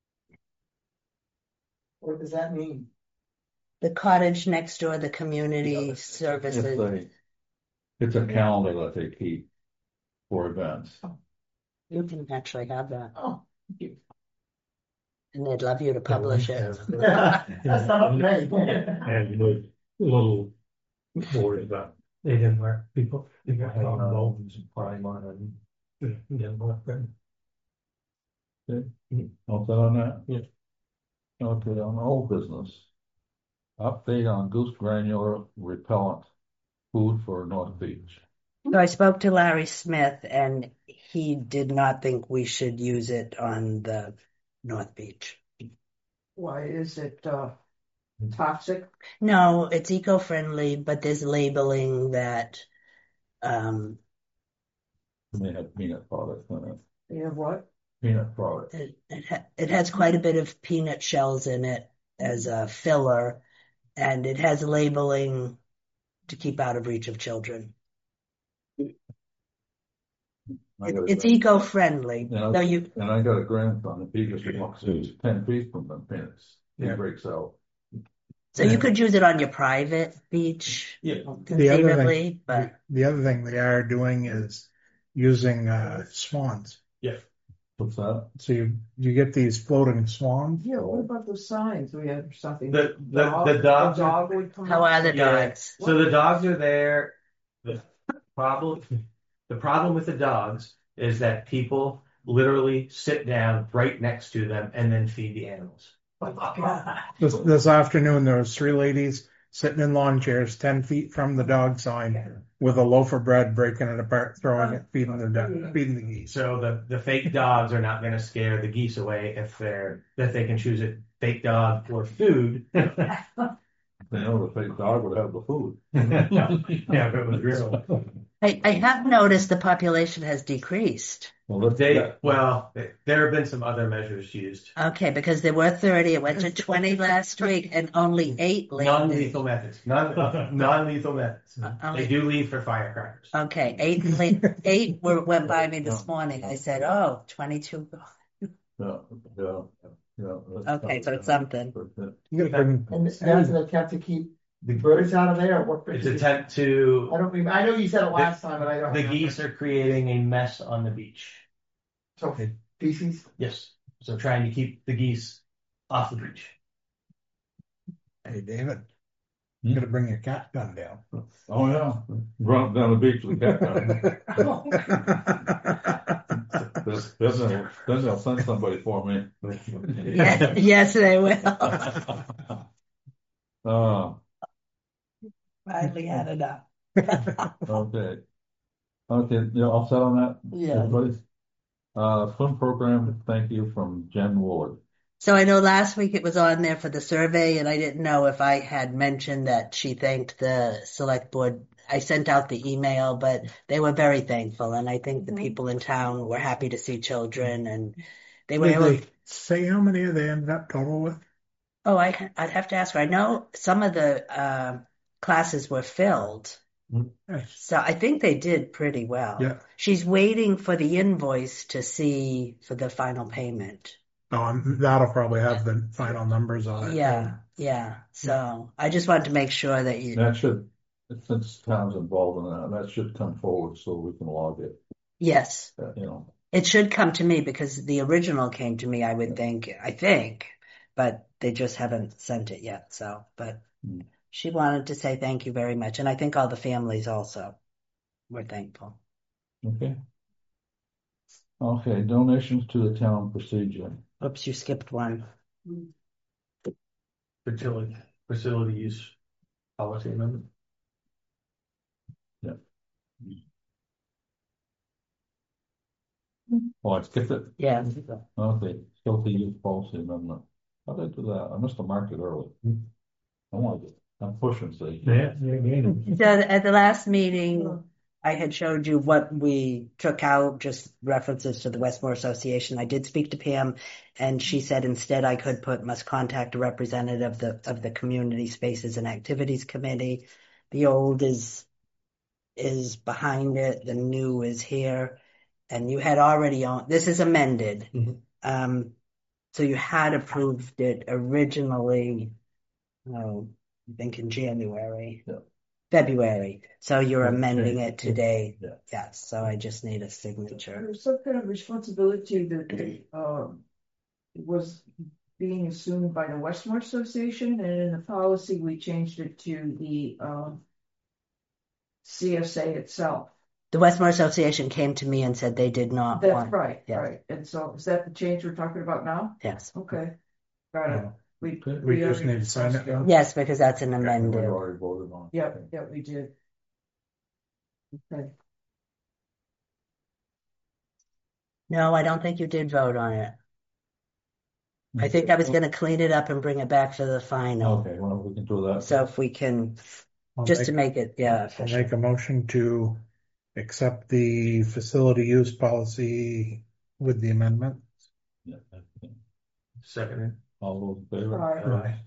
What does that mean? the cottage next door, the community services. It's a calendar that they keep for events. You can actually have that. Oh, thank you. And they'd love you to publish it. That's not right. And with little board about they didn't wear people. They got bones and prime on it. Didn't work then. Okay. All set on that? Yeah. Okay, on old business. Update on goose granular repellent food for North Beach. So I spoke to Larry Smith, and he did not think we should use it on the North Beach. Why is it toxic? No, it's eco-friendly, but there's labeling that They have peanut products in it. You have what? Peanut products. it has quite a bit of peanut shells in it as a filler, and it has labeling to keep out of reach of children. It's eco-friendly. And So you I got a grandson, if he just walks 10 feet from them peanuts, he Yeah. breaks out. so you could use it on your private beach, Yeah. conceivably, but The other thing they are doing is using swans. Yeah. What's that? So you get these floating swans. Yeah, what about the signs? We had something. The dogs. The dog would come how out. are the Yeah. dogs? So the dogs are there. The problem with the dogs is that people literally sit down right next to them and then feed the animals. This afternoon, there was 3 ladies sitting in lawn chairs 10 feet from the dog sign with a loaf of bread, breaking it apart, throwing it, feeding the geese. So the fake dogs are not going to scare the geese away if they can choose a fake dog or food. They know the fake dog would have the food. Yeah, if it was real. I have noticed the population has decreased. Well, There have been some other measures used. Okay, because there were 30, it went to 20 last week, and only 8 landed. Non-lethal methods. Non-lethal methods. They do leave for firecrackers. Okay, 8 went by me this morning. I said, 22. Yeah. Okay, so it's something. You gotta bring, And that's an attempt to keep the birds out of there, or what? It's attempt to. I don't remember. I know you said it last time, but I don't. The remember. geese are creating a mess on the beach. So feces. Yes. So trying to keep the geese off the beach. hey, David, you gotta bring your cat gun down. Oh, yeah. Run down the beach with a cat gun. Then they'll send somebody for me. Yes, they will. Finally had enough. Okay. Okay, all set on that? Yeah. Everybody? Swim program, thank you, from Jen Ward. So I know last week it was on there for the survey, and I didn't know if I had mentioned that she thanked the select board I sent out the email, but they were very thankful, and I think the people in town were happy to see children, and they were Did able. they say how many they ended up total with? Oh, I'd have to ask her. I know some of the classes were filled, so I think they did pretty well. Yeah. She's waiting for the invoice to see for the final payment. Oh, and that'll probably have the final numbers on it. Yeah. So I just wanted to make sure that you. That should, since town's involved in that should come forward so we can log it. Yes. You know. It should come to me because the original came to me, I think, but they just haven't sent it yet. So, but she wanted to say thank you very much. And I think all the families also were thankful. Okay. Okay, donations to the town procedure. Oops, you skipped one. Facility use policy amendment. Yeah. Oh, I skipped it? Yeah. Okay, filthy use policy amendment. How did I do that? I must have marked it early. I'm pushing, see. So at the last meeting, I had showed you what we took out, just references to the Westmore Association. I did speak to Pam, and she said instead I could must contact a representative of the Community Spaces and Activities Committee. The old is behind it, the new is here, and you had already this is amended. So you had approved it originally, I think in February. So you're amending it today. Yes. So I just need a signature. There's some kind of responsibility that was being assumed by the Westmore Association, and in the policy we changed it to the CSA itself. The Westmore Association came to me and said they did not That's want. right, Yes. right. And so is that the change we're talking about now? Yes. Okay. Got it. We just need to sign it now? Yes, because that's an amended. We already voted on it. Yep, we did. Okay. No, I don't think you did vote on it. I think I was going to clean it up and bring it back for the final. Okay, well, we can do that. So if we can, to make it, I'll make a motion to accept the facility use policy with the amendment. Yeah. Second. All those in favor? Aye.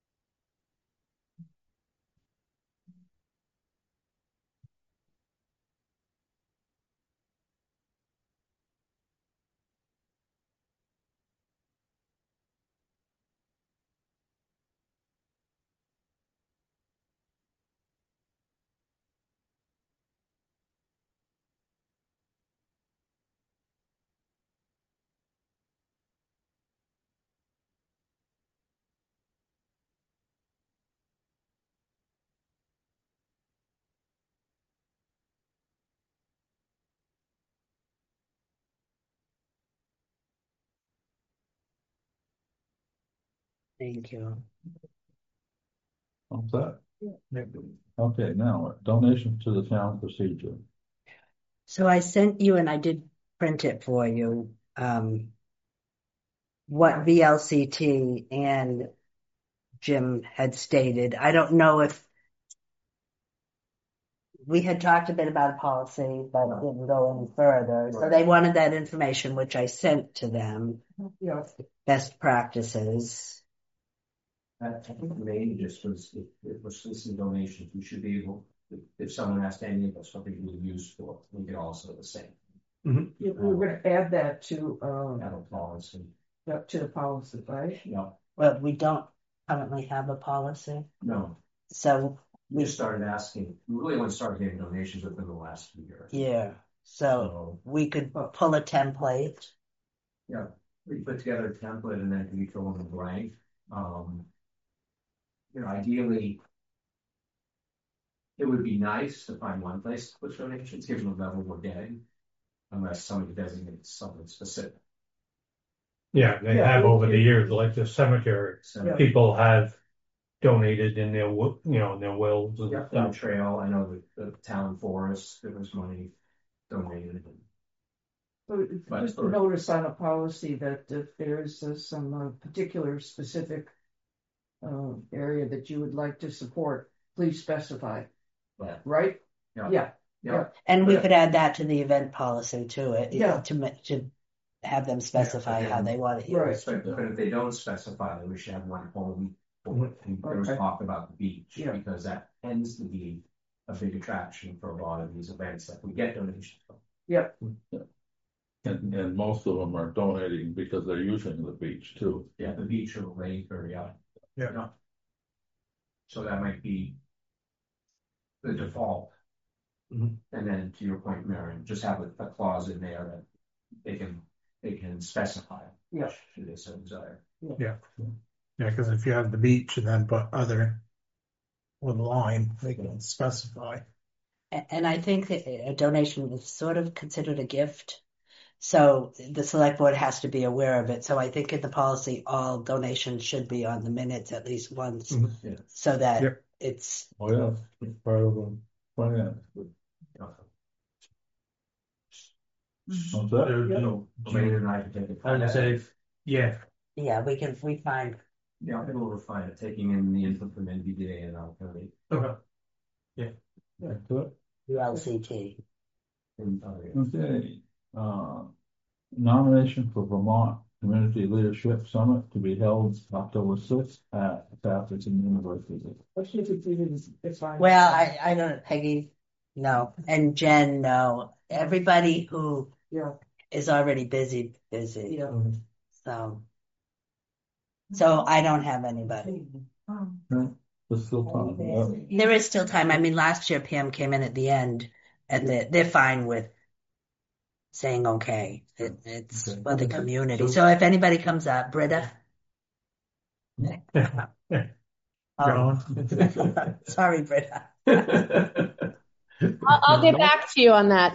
Thank you. What's that? Okay, now donations to the town procedure. So I sent you, and I did print it for you, what VLCT and Jim had stated. I don't know if we had talked a bit about a policy, but it didn't go any further. So they wanted that information, which I sent to them. Best practices. I think the main just was if we're soliciting donations, we should be able, if someone asked any of us what they would use for, we could also the same. Yeah, we're going to add that to policy. To the policy, right? No. Well, we don't currently have a policy. No. So we just started asking. We really want to start getting donations within the last year. Yeah. So we could pull a template. Yeah. We put together a template and then we fill in the blank. Ideally, it would be nice to find one place to put donations, given the level we're getting, unless somebody designates something specific. Yeah, they have over the years, like the cemetery. People have donated in their, in their wills and stuff. The trail, I know the town forest, there was money donated. Just a notice on a policy that if there's some particular specific area that you would like to support, please specify. Right? Yeah. Yeah. And we could add that to the event policy too, Yeah. to have them specify how they want it Right. used. But if they don't specify, then we should have one home for it. And there was Okay. talk about the beach, Yeah. because that tends to be a big attraction for a lot of these events that we get donations from. Yep. And most of them are donating because they're using the beach too. Yeah, the beach or the lake or, yeah. Yeah. So that might be the default. Mhm. And then to your point, Marion, just have a clause in there that they can specify. Yeah. Should they so desire. Yeah, because if you have the beach and then put other with a line, they can specify. And I think that a donation is sort of considered a gift. So the select board has to be aware of it. So I think in the policy, all donations should be on the minutes at least once, Yeah. so that Yep. it's. Oh, yeah, it's part of the plan. What's that? Jane and I can take it. Unsafe. Yeah. Yeah, we can refine Yeah, I think we'll refine it, taking in the input from NVDA and our county. Okay. That's it. ULCT. Okay, nomination for Vermont Community Leadership Summit to be held October 6th at Atherton University. Well, I don't, Peggy, no, and Jen, no. Everybody who is already busy. Yeah. So I don't have anybody. There's still time. There is still time. I mean, last year Pam came in at the end, and they're fine with saying okay. It's for the community. So if anybody comes up, Britta. Oh. Sorry, Britta. I'll get back to you on that.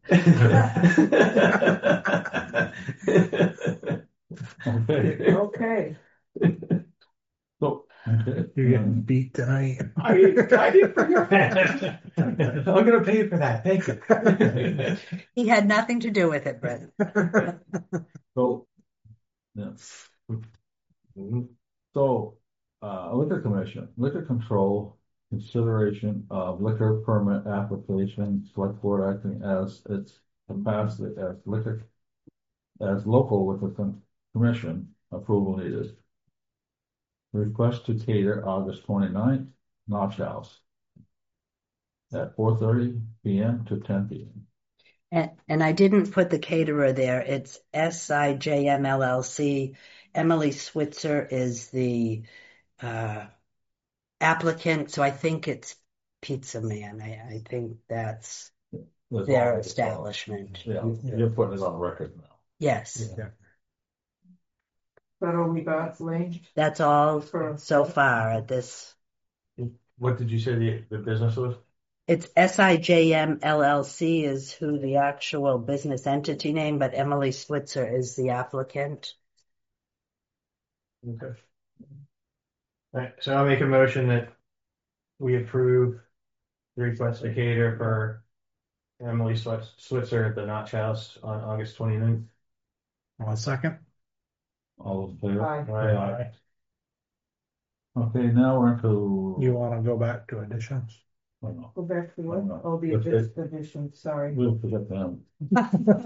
Okay. So, You're getting beat tonight. I didn't forget. I'm gonna pay you for that. Thank you. He had nothing to do with it, Britta. So, yeah. So, liquor commission, liquor control, consideration of liquor permit application, select board acting as its capacity as local liquor commission approval needed. Request to cater August 29th, Notch House at 4:30 p.m. to 10 p.m. And I didn't put the caterer there. It's SIJM LLC. Emily Switzer is the applicant, so I think it's Pizza Man. I think that's their establishment. Yeah, you're putting it on record now. Yes. Yeah. That all we got, Lane? That's all so far at this. What did you say the business was? It's SIJM LLC is who the actual business entity name, but Emily Switzer is the applicant. Okay. All right, so I'll make a motion that we approve the request to cater for Emily Switzer at the Notch House on August 29th. 1 second. All in favor? Aye. Okay, now we're into. You want to go back to additions? Oh, no. Go back to what? No. Oh, the addition, sorry. We'll forget them. We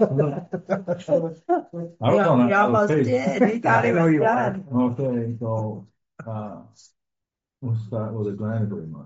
almost did. We thought it was done. Okay, so, we'll start with the grant agreement.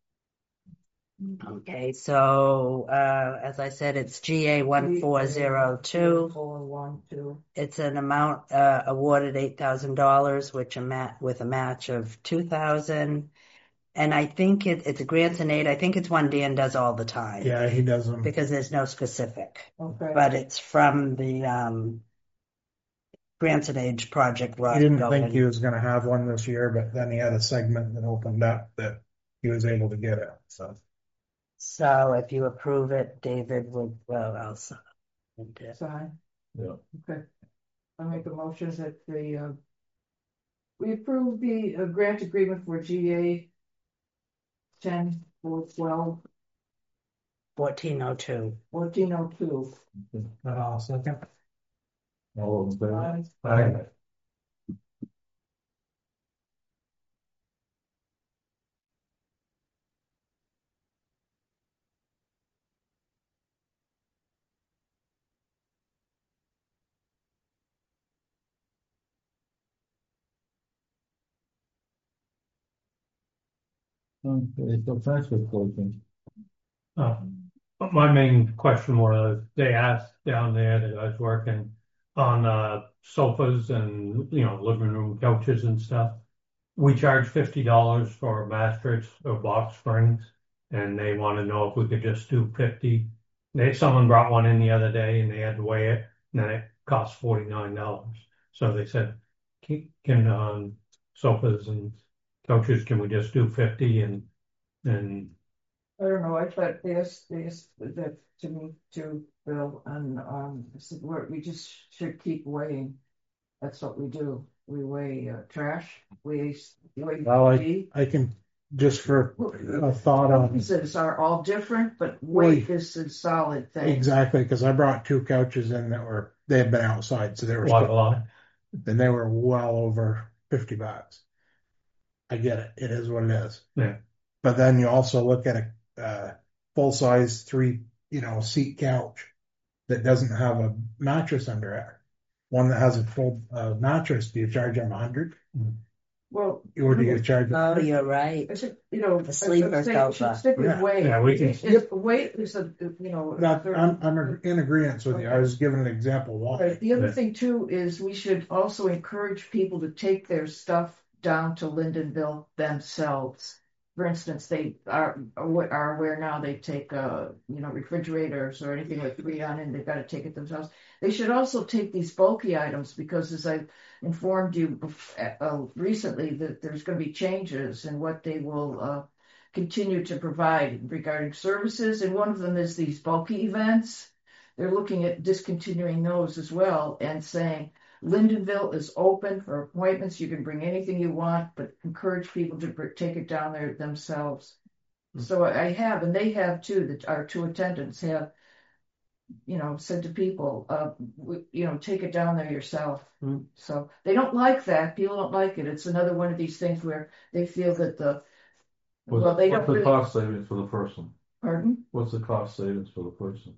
Okay, so as I said, it's GA 1402. 412. It's an amount awarded $8,000, which with a match of $2,000. And I think it's a grants and aid. I think it's one Dan does all the time. Yeah, he does them. Because there's no specific. Okay. But it's from the grants and aid project. He didn't think he was going to have one this year, but then he had a segment that opened up that he was able to get it. So if you approve it, David would, I'll sign. Sign. Yeah. Okay. I make a motion that we approve the grant agreement for GA 10/4/12. 1402. 1402. I'll second. All in favor? Aye. Okay, so transfer station. But my main question was, they asked down there that I was working on sofas and, living room couches and stuff. We charge $50 for a mattress or box springs, and they want to know if we could just do 50. Someone brought one in the other day and they had to weigh it, and then it cost $49. So they said, can sofas and couches, can we just do 50 and I don't know, I thought they asked that to me too, Bill, and I said, we just should keep weighing. That's what we do. We weigh trash, we weigh. Well, I can, just for a thought on. Pieces are all different, but weight is a solid thing. Exactly, because I brought 2 couches in that they had been outside, so they were then they were well over $50. I get it. It is what it is. Yeah. But then you also look at a full size 3, seat couch that doesn't have a mattress under it. One that has a full mattress. Do you charge them 100? Well, or do you charge? Oh, you're right. I said, the sleeper sofa. Stick with weight. Yeah, we can. Weight is a. I'm in agreement with you. I was giving an example. Why? Right. The other thing too is we should also encourage people to take their stuff down to Lyndonville themselves. For instance, they are aware now they take refrigerators or anything with Freon, and they've got to take it themselves. They should also take these bulky items, because as I've informed you recently, that there's going to be changes in what they will continue to provide regarding services, and one of them is these bulky events. They're looking at discontinuing those as well and saying Lyndonville is open for appointments. You can bring anything you want, but encourage people to take it down there themselves. So I have, and they have too, that our 2 attendants have, said to people, take it down there yourself. So they don't like that. People don't like it. It's another one of these things where they feel that What's the cost savings for the person? Pardon? What's the cost savings for the person?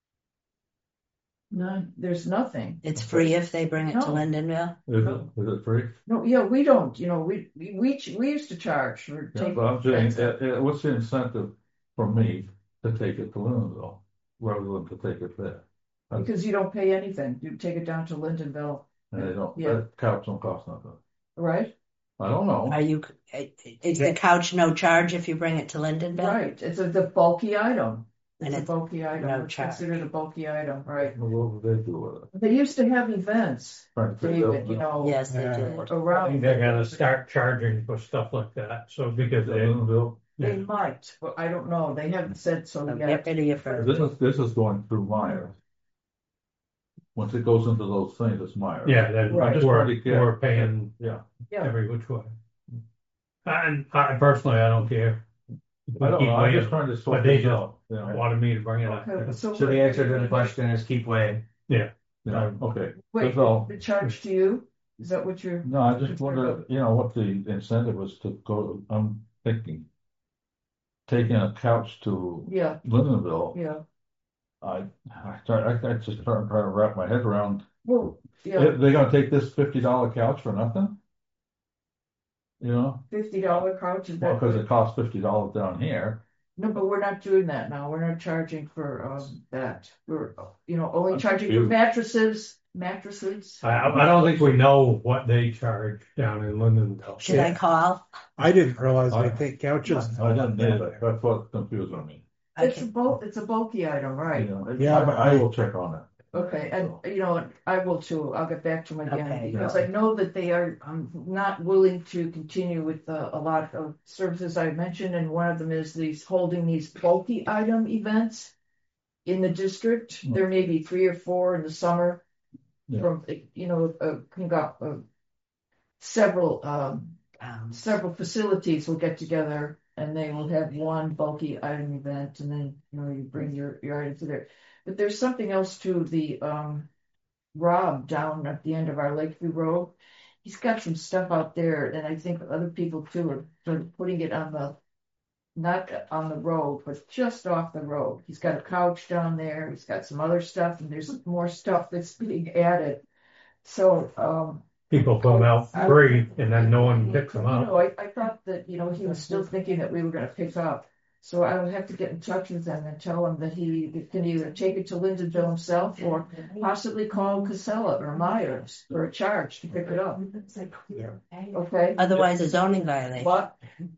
None. There's nothing. It's free if they bring it to Lyndonville. Is it free? No, yeah, we don't. We used to charge for taking. But I'm saying, what's the incentive for me to take it to Lyndonville rather than to take it there? Because you don't pay anything. You take it down to Lyndonville. And they don't. Yeah. That couch don't cost nothing. Right. I don't know. Is the couch no charge if you bring it to Lyndonville? Right. It's the bulky item. And it's a bulky item. no It's charge. considered a bulky item, right? What would they do with it? They used to have events, David. Yes, they did. I think Around. they're gonna start charging for stuff like that. So because They might, but I don't know. They haven't said so So yet. get rid of your furniture. This is going through Myers. Once it goes into those things, it's Myers. Yeah, then Right. we're paying Yeah. every which way. And I personally, I don't care. I don't know. I'm just trying to But sort they this just out. wanted me to bring it up. Okay, So the answer to the question is keep weighing. Yeah. Yeah. Okay. Wait, That's all. the charge to you? Is that what you're? No, I just wonder, what the incentive was to go. I'm thinking taking a couch to Yeah. Lyndonville. Yeah. I just trying to wrap my head around. Well, yeah. They're gonna take this $50 couch for nothing? $50 couch is Well, that? because it costs $50 down here. No, but we're not doing that now. We're not charging for that. We're only charging for confused. mattresses. I don't think we know what they charge down in Lyndonville. Should I call? I didn't realize they take couches. I didn't either. That's what confused me. It's a bulky item, right? Yeah, but I will check on it. Okay, and I will too. I'll get back to them again Okay. because I know that they are not willing to continue with a lot of services I mentioned, and one of them is holding these bulky item events in the district. There may be 3 or 4 in the summer. Yeah. From several facilities will get together and they will have one bulky item event, and then you bring your items to there. But there's something else too. The Rob down at the end of our Lakeview Road, he's got some stuff out there, and I think other people too are sort of putting it not on the road, but just off the road. He's got a couch down there. He's got some other stuff, and there's more stuff that's being added. So people put them out free and then no one picks them up. No, I thought that, he was still thinking that we were gonna pick up. So I would have to get in touch with them and tell him that he can either take it to Lindenville himself or possibly call Casella or Myers for a charge to pick it up. Okay? Otherwise, a zoning violation. What?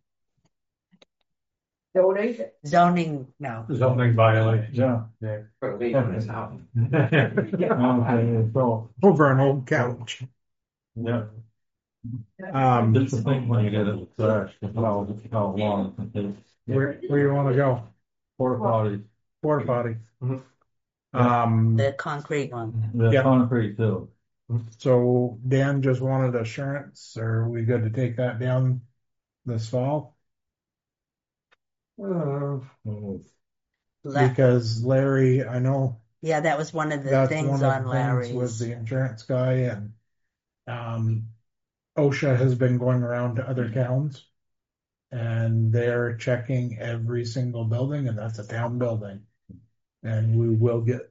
Donation? Zoning, no. Zoning violation. Yeah. Put a leaf in his house. Okay, so, Over an old couch. yeah. Um, It's the thing when you get it thrashed, how long it takes. where you want to go? Porta potties, Porta potty. The concrete one. the Yeah. concrete too. So Dan just wanted assurance. Are we good to take that down this fall? La- Because Larry, I know yeah, that was one of the that's things one of on the Larry's. things with the insurance guy, and OSHA has been going around to other towns, and they're checking every single building, and that's a town building, and we will get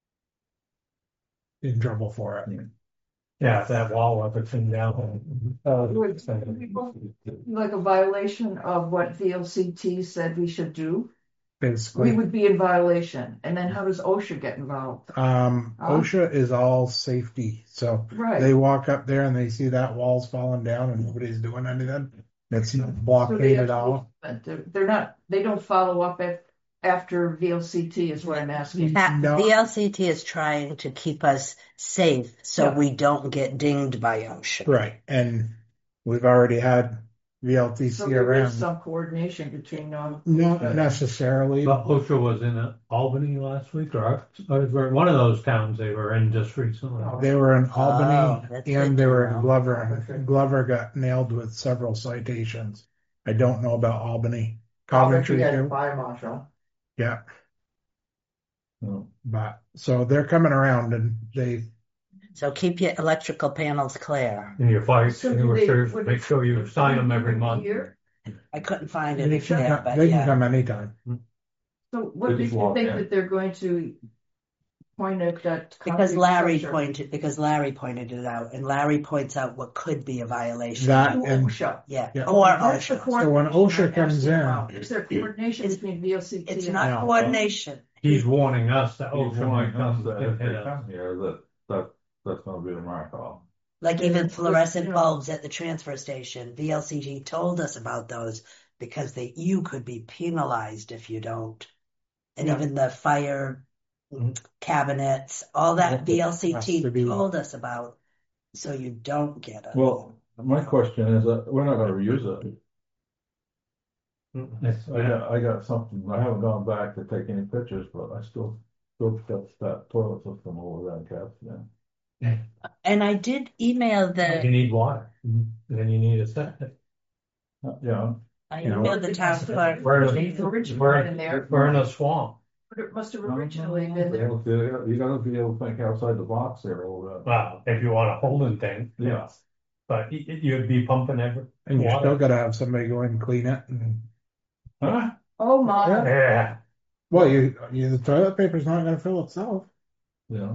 in trouble for it. Yeah, if that wall ever came down. Like a violation of what VLCT said we should do? Basically, We would be in violation. And then how does OSHA get involved? OSHA is all safety, so Right. they walk up there and they see that wall's falling down and nobody's doing anything. It's not So they blockaded off. They're not, they don't follow up after VLCT is what I'm asking. No. The LCT is trying to keep us safe so Yeah. we don't get dinged by OSHA. Right, and we've already had VLTC So there around. is some coordination between them. Not necessarily. But OSHA was in Albany last week, or one of those towns they were in just recently. They were in Oh, Albany that's good and they to were in know. Glover. And Glover got nailed with several citations. I don't know about Albany. Coventry too. Fire marshal. Yeah, No. but so they're coming around and they. So keep your electrical panels clear. And your fire So do extinguishers, they- make sure you sign them every month. Here? I couldn't find They it can there, come, but they can yeah. come anytime. So what They do you just walk think in. that they're going to point at that? Because concrete Larry pointed it out, and Larry points out what could be a violation. That structure? and OSHA. Yeah, Yeah. or That's the OSHA. so when coordination OSHA I'm comes asking in, about. Is there coordination between VLCT It's and not No. coordination. He's warning us that He's OSHA warning might come us that and if they hit us. come here, that's gonna be a mark off. Like even fluorescent Yeah. bulbs at the transfer station. VLCT told us about those because you could be penalized if you don't. And Yeah. even the fire cabinets, all that Has VLCT to be- told us about, so you don't get it. Well, my question is that we're not gonna reuse it. I got something, I haven't gone back to take any pictures, but I still got that toilet system over there in Caps, yeah. And I did email You the need water, and then you need a septic. Yeah, I You know, emailed the town clerk. We're in a swamp. But it must have originally been there. You gotta be able to think outside the box there over there. Wow, if you want a holding tank, Yeah. but you'd be pumping every and you water. still got to have somebody go in and clean it. And, Huh? Oh my. Yeah. well, the toilet paper's not going to fill itself. Yeah.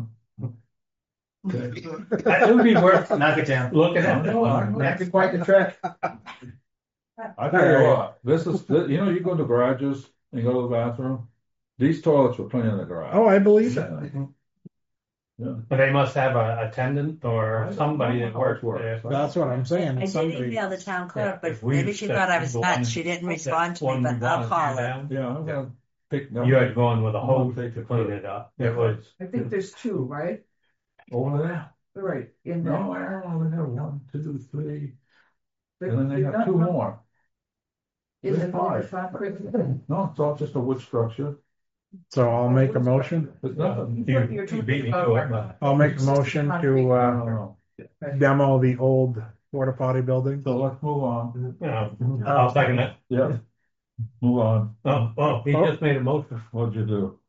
It would be worth Knock it down. looking at. That'd be quite the trick. I tell you what, you go to garages and go to the bathroom, these toilets were plenty in the garage. Oh, I believe it. Yeah. But they must have an attendant or somebody that works there. That's what I'm saying. I did Somebody, email the town clerk, but If we maybe she thought I was set nuts. one- She didn't that respond to me, one but we I'll wanted call to her. down, Yeah, I'm gonna pick them. You had gone with a hose Take to it clean for- it up. It was, I think there's two, right? Over there. Right. In No, there. I don't know, we have 1, 2, 3, But and then they you're have not- 2 more. In the There's 5. concrete. No, it's all just a wood structure. so I'll make a motion. It's nothing. you beat me to it, but I'll make a motion to No. demo the old porta potty building. So let's move on. you know, I'll second it. Yeah. Move on. Oh, he just made a motion. What'd you do?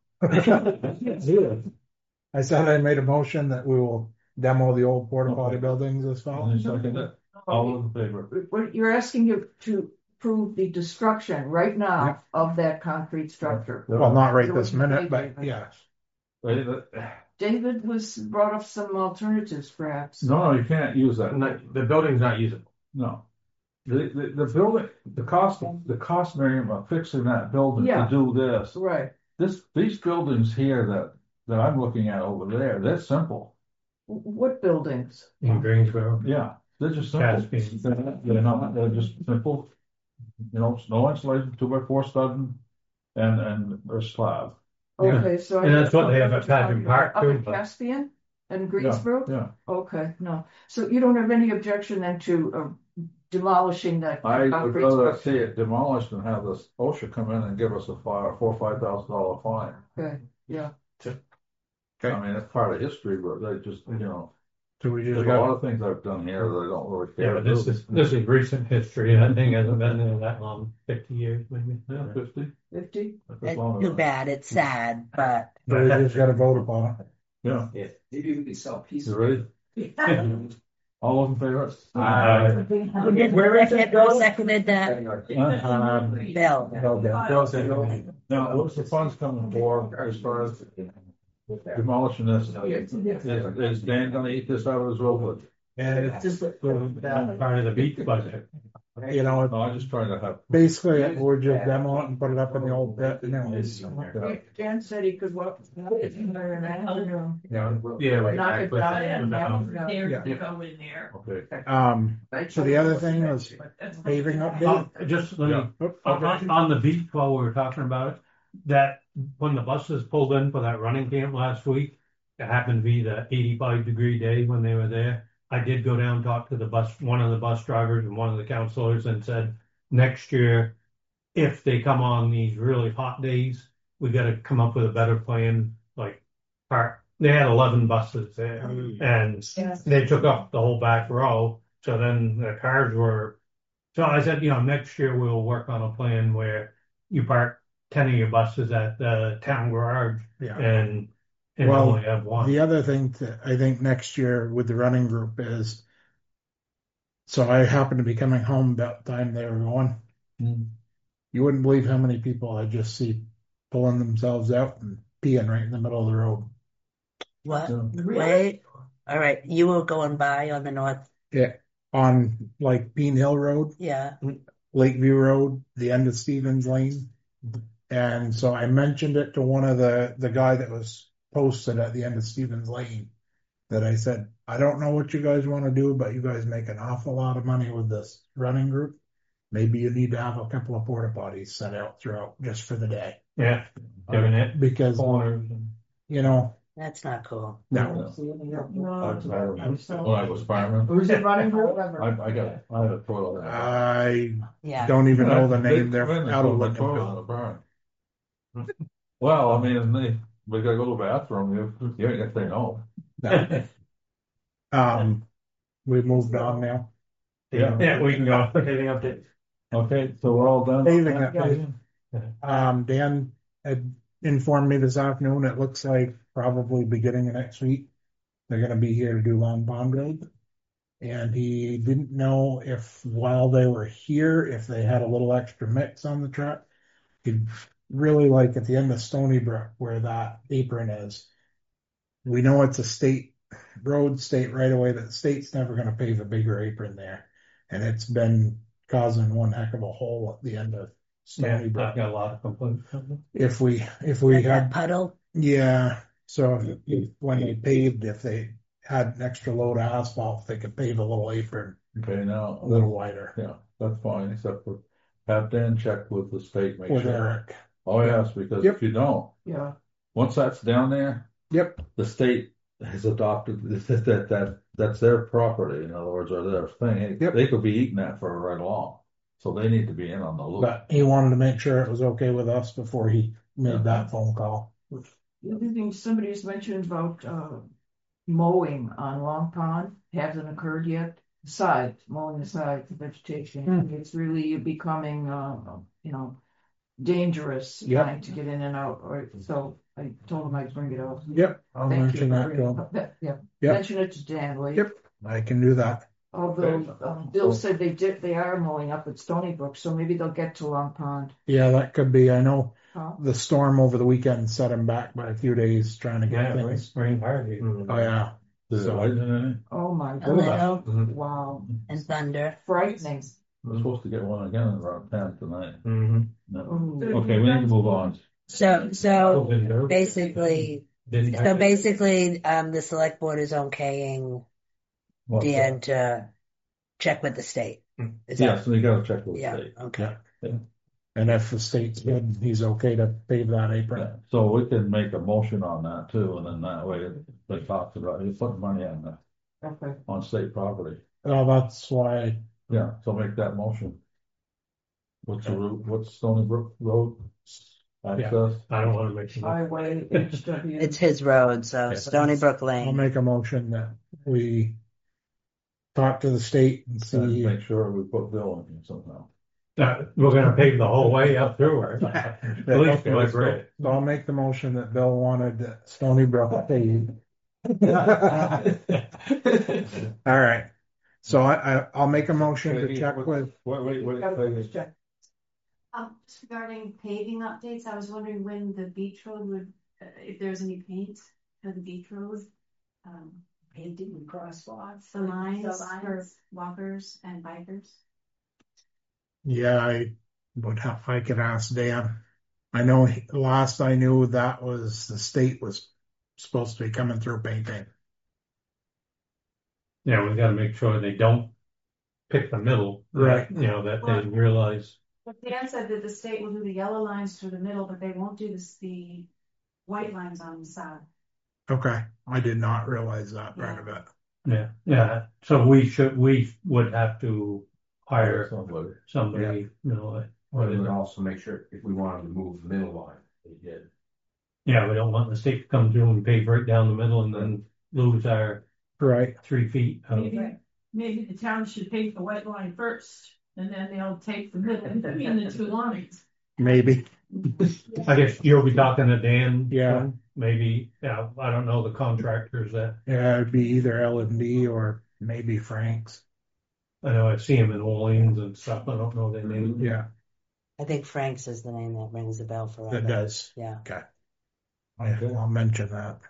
I said I made a motion that we will demo the old porta potty buildings this fall. Any second it? All in favor? What you're asking you to prove the destruction right now of that concrete structure. Well, not right this minute, but yes. Wait, David brought up some alternatives, perhaps. No, you can't use that. The building's not usable. No. The building, the cost, Miriam, of fixing that building to do this. Right. These buildings here that I'm looking at over there, they're simple. What buildings? In Greensboro. Yeah, they're just simple. They're just simple. You know, no insulation, 2x4 studding, and a slab. Okay, so and that's what they have at Patrick Park up too. in Caspian and Greensboro. Yeah. Okay, no. So you don't have any objection then to demolishing that I would concrete rather structure? see it demolished than have this OSHA come in and give us a $4,000 or $5,000 fine. Okay, yeah. I mean, it's part of history, but they just, you know, So we just there's a got lot of things I've done here that I don't really care. Yeah, but this is recent history. That thing hasn't been there that long, 50 years maybe. Yeah, 50. 50? It's too bad. It's sad, but so we just got to vote upon it. Yeah. Maybe we could sell pieces. You ready? All of them favor? who did Bill seconded that? Bill. Now, what's the funds coming for as far as demolishing this? Is Dan gonna eat this out of his road? And it's just part of the beach budget. You know, No, I'm just trying to have. basically we're just demo it and put it up in the old pit. Anyways. Dan said he could walk. Yeah, Knock it down and go in there. Okay. So the other thing is paving update. Just let me, on the beach while we were talking about it, that when the buses pulled in for that running camp last week, it happened to be the 85-degree day when they were there. I did go down and talk to one of the bus drivers and one of the counselors and said, next year, if they come on these really hot days, we got to come up with a better plan. Like, they had 11 buses there and they took up the whole back row. So then the cars were, so I said, next year we'll work on a plan where you park 10 of your buses at the town garage and only have one. The other thing that I think next year with the running group is, so I happened to be coming home about the time they were going. You wouldn't believe how many people I just see pulling themselves out and peeing right in the middle of the road. What? Wait. All right. You were going by on the north. Yeah. On like Bean Hill Road. Yeah. Lakeview Road, the end of Stevens Lane. And so I mentioned it to one of the guy that was posted at the end of Stevens Lane, that I said, I don't know what you guys want to do, but you guys make an awful lot of money with this running group. Maybe you need to have a couple of porta potties set out throughout just for the day. Yeah. Doing it. Because, that's not cool. No. When I was fireman. Who's it running for? I had a toilet. I don't even know the name. They're out of Lincolnville. Well, I mean, we gotta go to the bathroom. You ain't gonna say no. We moved on now. Yeah, we can go. Paving update. Okay, so we're all done. Paving update. Dan had informed me this afternoon. It looks like probably beginning of next week they're going to be here to do Long Pond Road. And he didn't know if while they were here, if they had a little extra mix on the truck. He'd really like at the end of Stony Brook where that apron is. We know it's a state road, state right away, that the state's never going to pave a bigger apron there. And it's been causing one heck of a hole at the end of Stony Brook. I've got a lot of complaints. If we had had puddle. Yeah. So when they paved, if they had an extra load of asphalt, they could pave a little apron. Okay, now a little wider. Yeah, that's fine, except for have Dan check with the state, make with sure. Eric. Oh yes, because if you don't, once that's down there, the state has adopted that's their property. In other words, or their thing. They could be eating that for right along, so they need to be in on the loop. But he wanted to make sure it was okay with us before he made that phone call. The other thing somebody's mentioned about mowing on Long Pond hasn't occurred yet. Mowing the sides, the vegetation. It's really becoming, dangerous trying to get in and out. So I told him I'd bring it up. Yep, I'll mention that to him. Mention it to Dan, will you? Yep, I can do that. Although Bill said they are mowing up at Stony Brook, so maybe they'll get to Long Pond. Yeah, that could be. I know the storm over the weekend set him back by a few days trying to get Yeah, things. rain hard here. Oh yeah. Is it lightning in it? Oh my A little. goodness, wow, And thunder. frightening. We're supposed to get one again around 10 tonight. Mm-hmm. No. Ooh. Okay, we need to move on. So basically, the select board is okaying What's Dan to check with the state. Is Yes, we gotta check with the Yeah, state. okay. Yeah. And if the state's good, he's okay to pave that apron. Yeah. So we can make a motion on that too, and then that way they talk about, you put money on state property. Well, that's why. Yeah, so make that motion. What's the route, what's Stony Brook Road? Access? I don't want to make Highway HW. It's his road, so Stony Brook I'll Lane. make a motion that we talk to the state and And see. make sure we put Bill in somehow. we're going to pave the whole way up through her. At least Okay, my so grade. I'll make the motion that Bill wanted Stony Brook paved. All right. So I'll make a motion to check with. Wait. Just regarding paving updates, I was wondering when the beach road would, if there's any paint for the beach road. Painting and crosswalks. The lines for walkers and bikers. Yeah, I could ask Dan. I know last I knew that was the state was supposed to be coming through painting. Yeah, we got to make sure they don't pick the middle. Right. You know, that they realize. But Dan said that the state will do the yellow lines through the middle, but they won't do the white lines on the side. Okay, I did not realize that part of it. Yeah. So we would have to hire somebody, Or they would also make sure if we wanted to move the middle line, they did. Yeah, we don't want the state to come through and pave right down the middle and then lose our 3 feet. Maybe the town should pave the white line first, and then they'll take the middle in between the two lines. Maybe. I guess you'll be talking to Dan. Yeah. Maybe, I don't know the contractors that. Yeah, it'd be either L&D or maybe Frank's. I know I see him in Orleans and stuff. I don't know their name. Yeah. I think Frank's is the name that rings a bell for us. That does. Yeah. Okay. I'll mention that.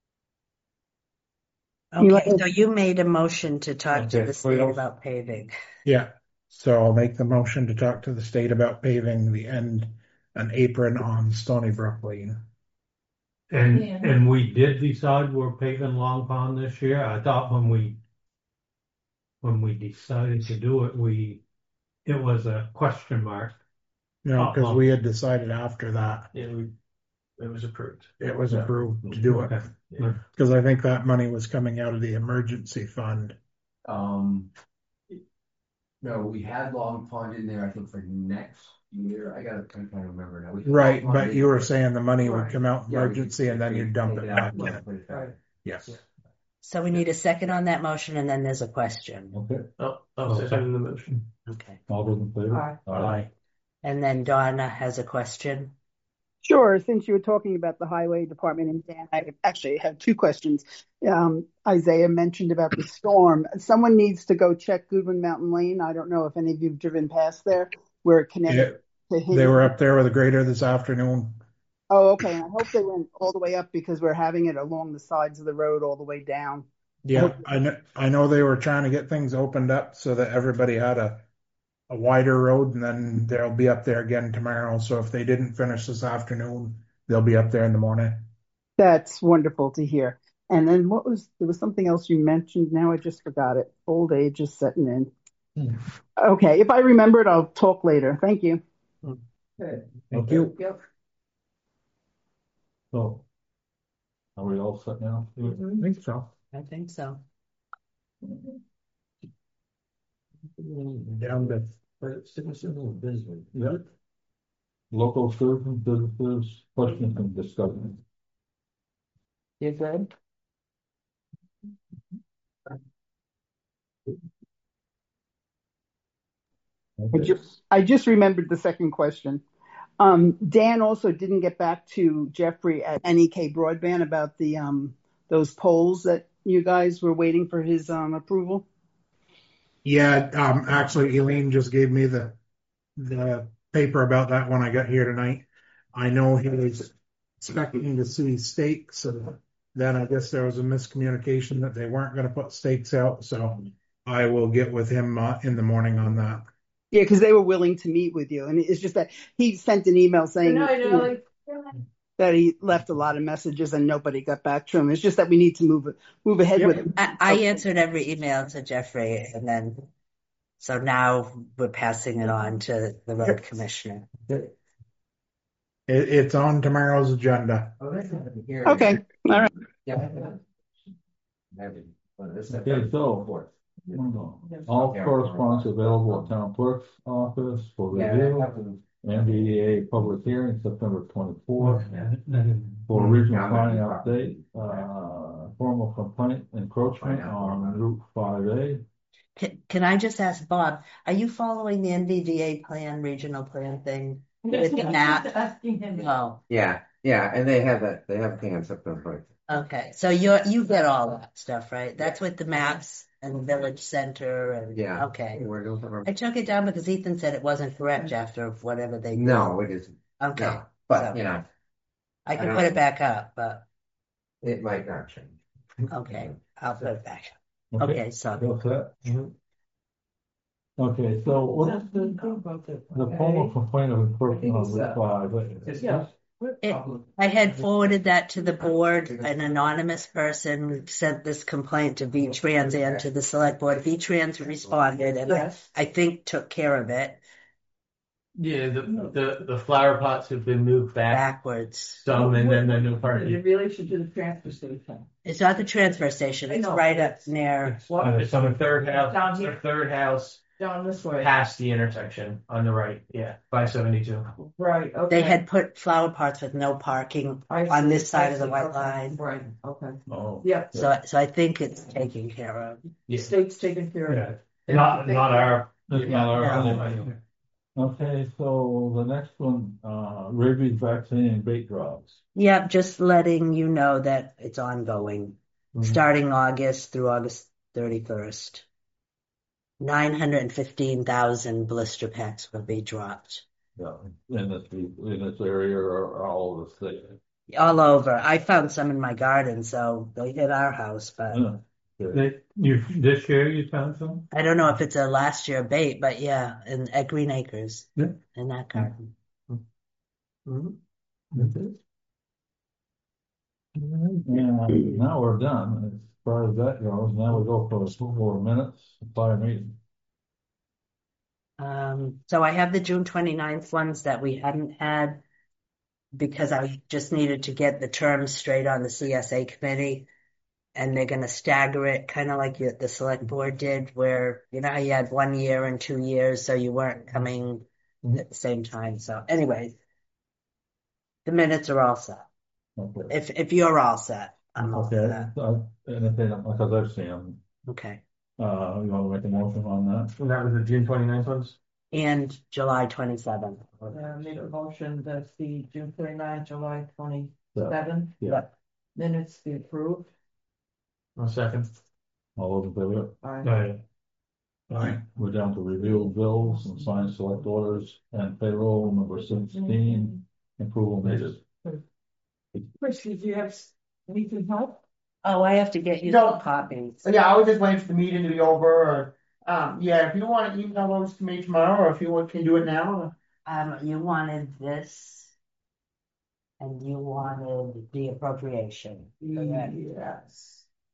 Okay, so you made a motion to talk to the state about paving. Yeah. So I'll make the motion to talk to the state about paving an apron on Stony Brook Lane. And we did decide we're paving Long Pond this year. I thought when we decided to do it, it was a question mark. No, because we had decided after that. It was approved. It was approved to do it. Because I think that money was coming out of the emergency fund. No, we had Long Pond in there, I think, for next year. I'm trying to remember now. Right, but you were saying the money would come out emergency and then you dump it back in. Yes. So we need a second on that motion, and then there's a question. Okay. I'll second the motion. Okay. All those in favor? Aye. And then Donna has a question. Sure. Since you were talking about the highway department, and Dan, I actually have 2 questions. Isaiah mentioned about the storm. Someone needs to go check Goodwin Mountain Lane. I don't know if any of you've driven past there, where it connected to him. They were up there with a grader this afternoon. Oh, okay. And I hope they went all the way up because we're having it along the sides of the road all the way down. Yeah, I know they were trying to get things opened up so that everybody had a wider road, and then they'll be up there again tomorrow. So if they didn't finish this afternoon, they'll be up there in the morning. That's wonderful to hear. And then there was something else you mentioned. Now I just forgot it. Old age is setting in. Okay. If I remember it, I'll talk later. Thank you. Thank you. Yep. So, are we all set now? I think so. I think so. Down to business. Yeah. Local services, businesses, questions and discussion. You good? I just remembered the second question. Dan also didn't get back to Jeffrey at NEK Broadband about the those polls that you guys were waiting for his approval. Yeah, actually, Elaine just gave me the paper about that when I got here tonight. I know he was expecting to see stakes, so then I guess there was a miscommunication that they weren't going to put stakes out. So I will get with him in the morning on that. Yeah, because they were willing to meet with you, and it's just that he sent an email saying that he left a lot of messages and nobody got back to him. It's just that we need to move ahead with it. I answered every email to Jeffrey, and then so now we're passing it on to the road commissioner. It's on tomorrow's agenda. Okay, all right. Okay, so all correspondence available at town clerk's office for review. NDA public hearing September 24th for regional planning update, formal complaint encroachment on Route 5A. Can I just ask Bob, are you following the NVDA plan, regional plan thing with the map? No. Yeah, and they have plans up there. Okay, so you get all that stuff, right? That's with the maps and the village center and Yeah. Okay. I took it down because Ethan said it wasn't correct after whatever they did. No, it isn't. Okay. No, but So, I can put it back up, but it might not change. okay, I'll put it back up. Okay, so Okay, so what's the formal complaint of encroachment on Route 5? I had forwarded that to the board. An anonymous person sent this complaint to V-Trans and to the select board. V-Trans responded and I think took care of it. Yeah, the flower pots have been moved backwards. Some, and then the new part. In relation to the transfer station. It's not the transfer station. It's right up near. It's on the third house. Down here. The third house Down this way. past the intersection on the right. Yeah, 572. Right, okay. They had put flower pots with no parking on this side of the white line. Right, okay. Oh. Yep. So I think it's taken care of. The state's taken care of it. Not our. It's not our. Okay, so the next one, rabies vaccine and bait drops. Yeah, just letting you know that it's ongoing, starting August through August 31st. 915,000 blister packs will be dropped. Yeah, in this area or all over the state. All over. I found some in my garden, so they hit our house, but This year you found some? I don't know if it's a last year bait, but yeah, at Green Acres, in that garden. And now we're done. As far as that goes, now we go for 2 more minutes, 5 meetings. So I have the June 29th ones that we hadn't had because I just needed to get the terms straight on the CSA committee. And they're going to stagger it kind of like the select board did, where, you know, how you had 1 year and 2 years, so you weren't coming at the same time. So anyway, the minutes are all set. Okay. If you're all set, I'm all set. Anything, because I've seen them. Okay. You want to make a motion on that? And that was the June 29th ones? And July 27th. Make a motion that the June 29th, July 27th Yeah. minutes be approved. 1 second. All those in favor? Aye. Aye. We're down to review bills and sign select orders and payroll number 16. Approval needed. Chris, did you have anything help? Oh, I have to get you some copies. So yeah, I was just waiting for the meeting to be over. Or, yeah, if you want to email those to me tomorrow, or if you can do it now. You wanted this, and you wanted the appropriation. Correct? Yes.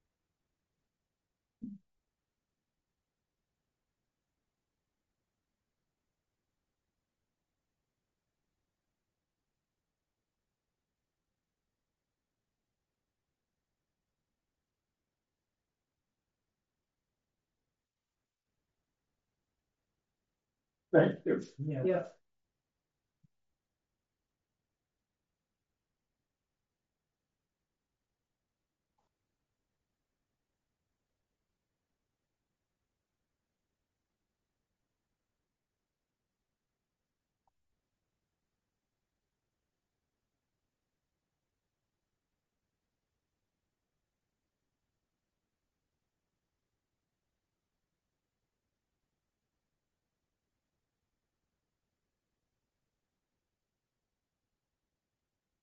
Thank you. Yeah.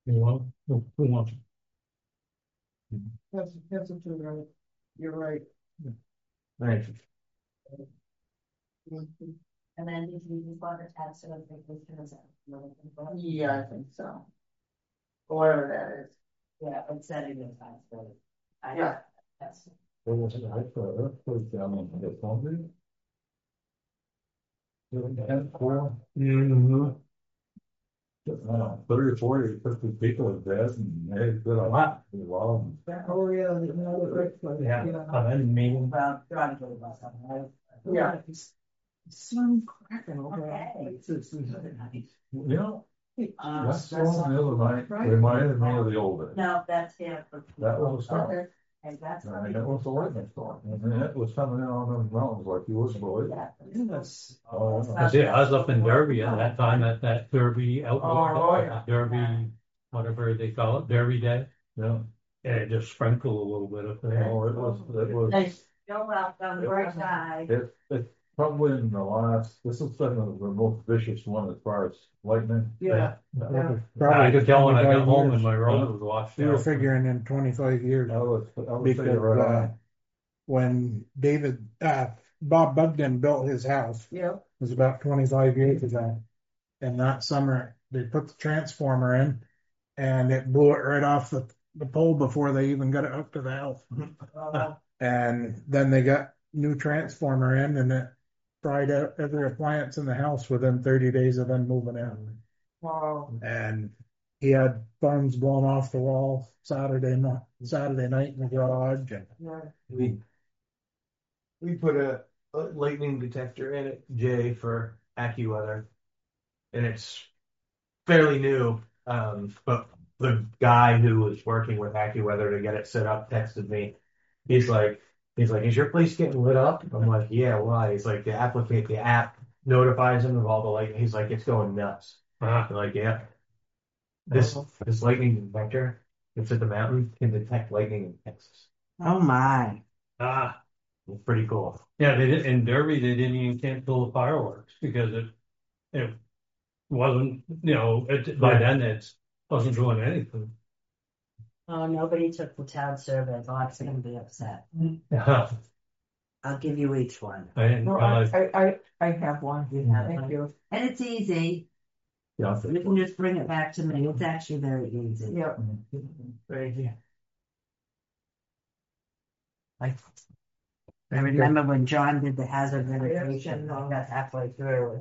Who wants? That's what you're right. You're right. Thanks. And then if you just want to add some of the Yeah, I think so. Whatever that is. Yeah, I'm setting the time for it. Yeah. That's Mm-hmm. 30 or 40 or 50 people are dead, and they've been a lot involved. Oh, yeah. Yeah. I didn't mean. about trying to get about something. Yeah. Sun cracking over. Okay. You know, that song the other night reminded me of the old days. No, that's him. That was a song. Okay. And that's I mean, it was the lightning storm, and it was coming in on those mountains like you wouldn't believe. Yes. Oh, I was up in Derby at that time at that Derby outdoor, Oh, yeah. Derby, whatever they call it, Derby Day. Yeah. And it just sprinkled a little bit up there. Oh, it was. Nice. You're welcome. Right side. It's probably in the last. This is the most vicious one as far as lightning. Yeah. I could tell when I got home and my road was washed We were out. figuring in 25 years. I was Because right when Bob Bugden built his house, Yeah. it was about 25 years ago. And that summer, they put the transformer in, and it blew it right off the pole before they even got it up to the house. And then they got new transformer in, and it fried out every appliance in the house within 30 days of them moving in. Wow. And he had thumbs blown off the wall Saturday night in the garage. And Yeah. We put a lightning detector in it, Jay, for AccuWeather, and it's fairly new. But the guy who was working with AccuWeather to get it set up texted me. He's like, is your place getting lit up? I'm like, yeah, why? He's like, the app notifies him of all the lightning. He's like, it's going nuts. I'm like, yeah. This lightning detector that's at the mountain can detect lightning in Texas. Oh my. It's pretty cool. Yeah, they did in Derby. They didn't even cancel the fireworks because it wasn't. By then it wasn't doing anything. Oh, nobody took the town survey. Bob's gonna be upset. I'll give you each one. I didn't realize. I have one. Thank you. And it's easy. Yeah. You can just bring it back to me. It's actually very easy. Yep. Thank you. I remember when John did the hazard mitigation, I got halfway through.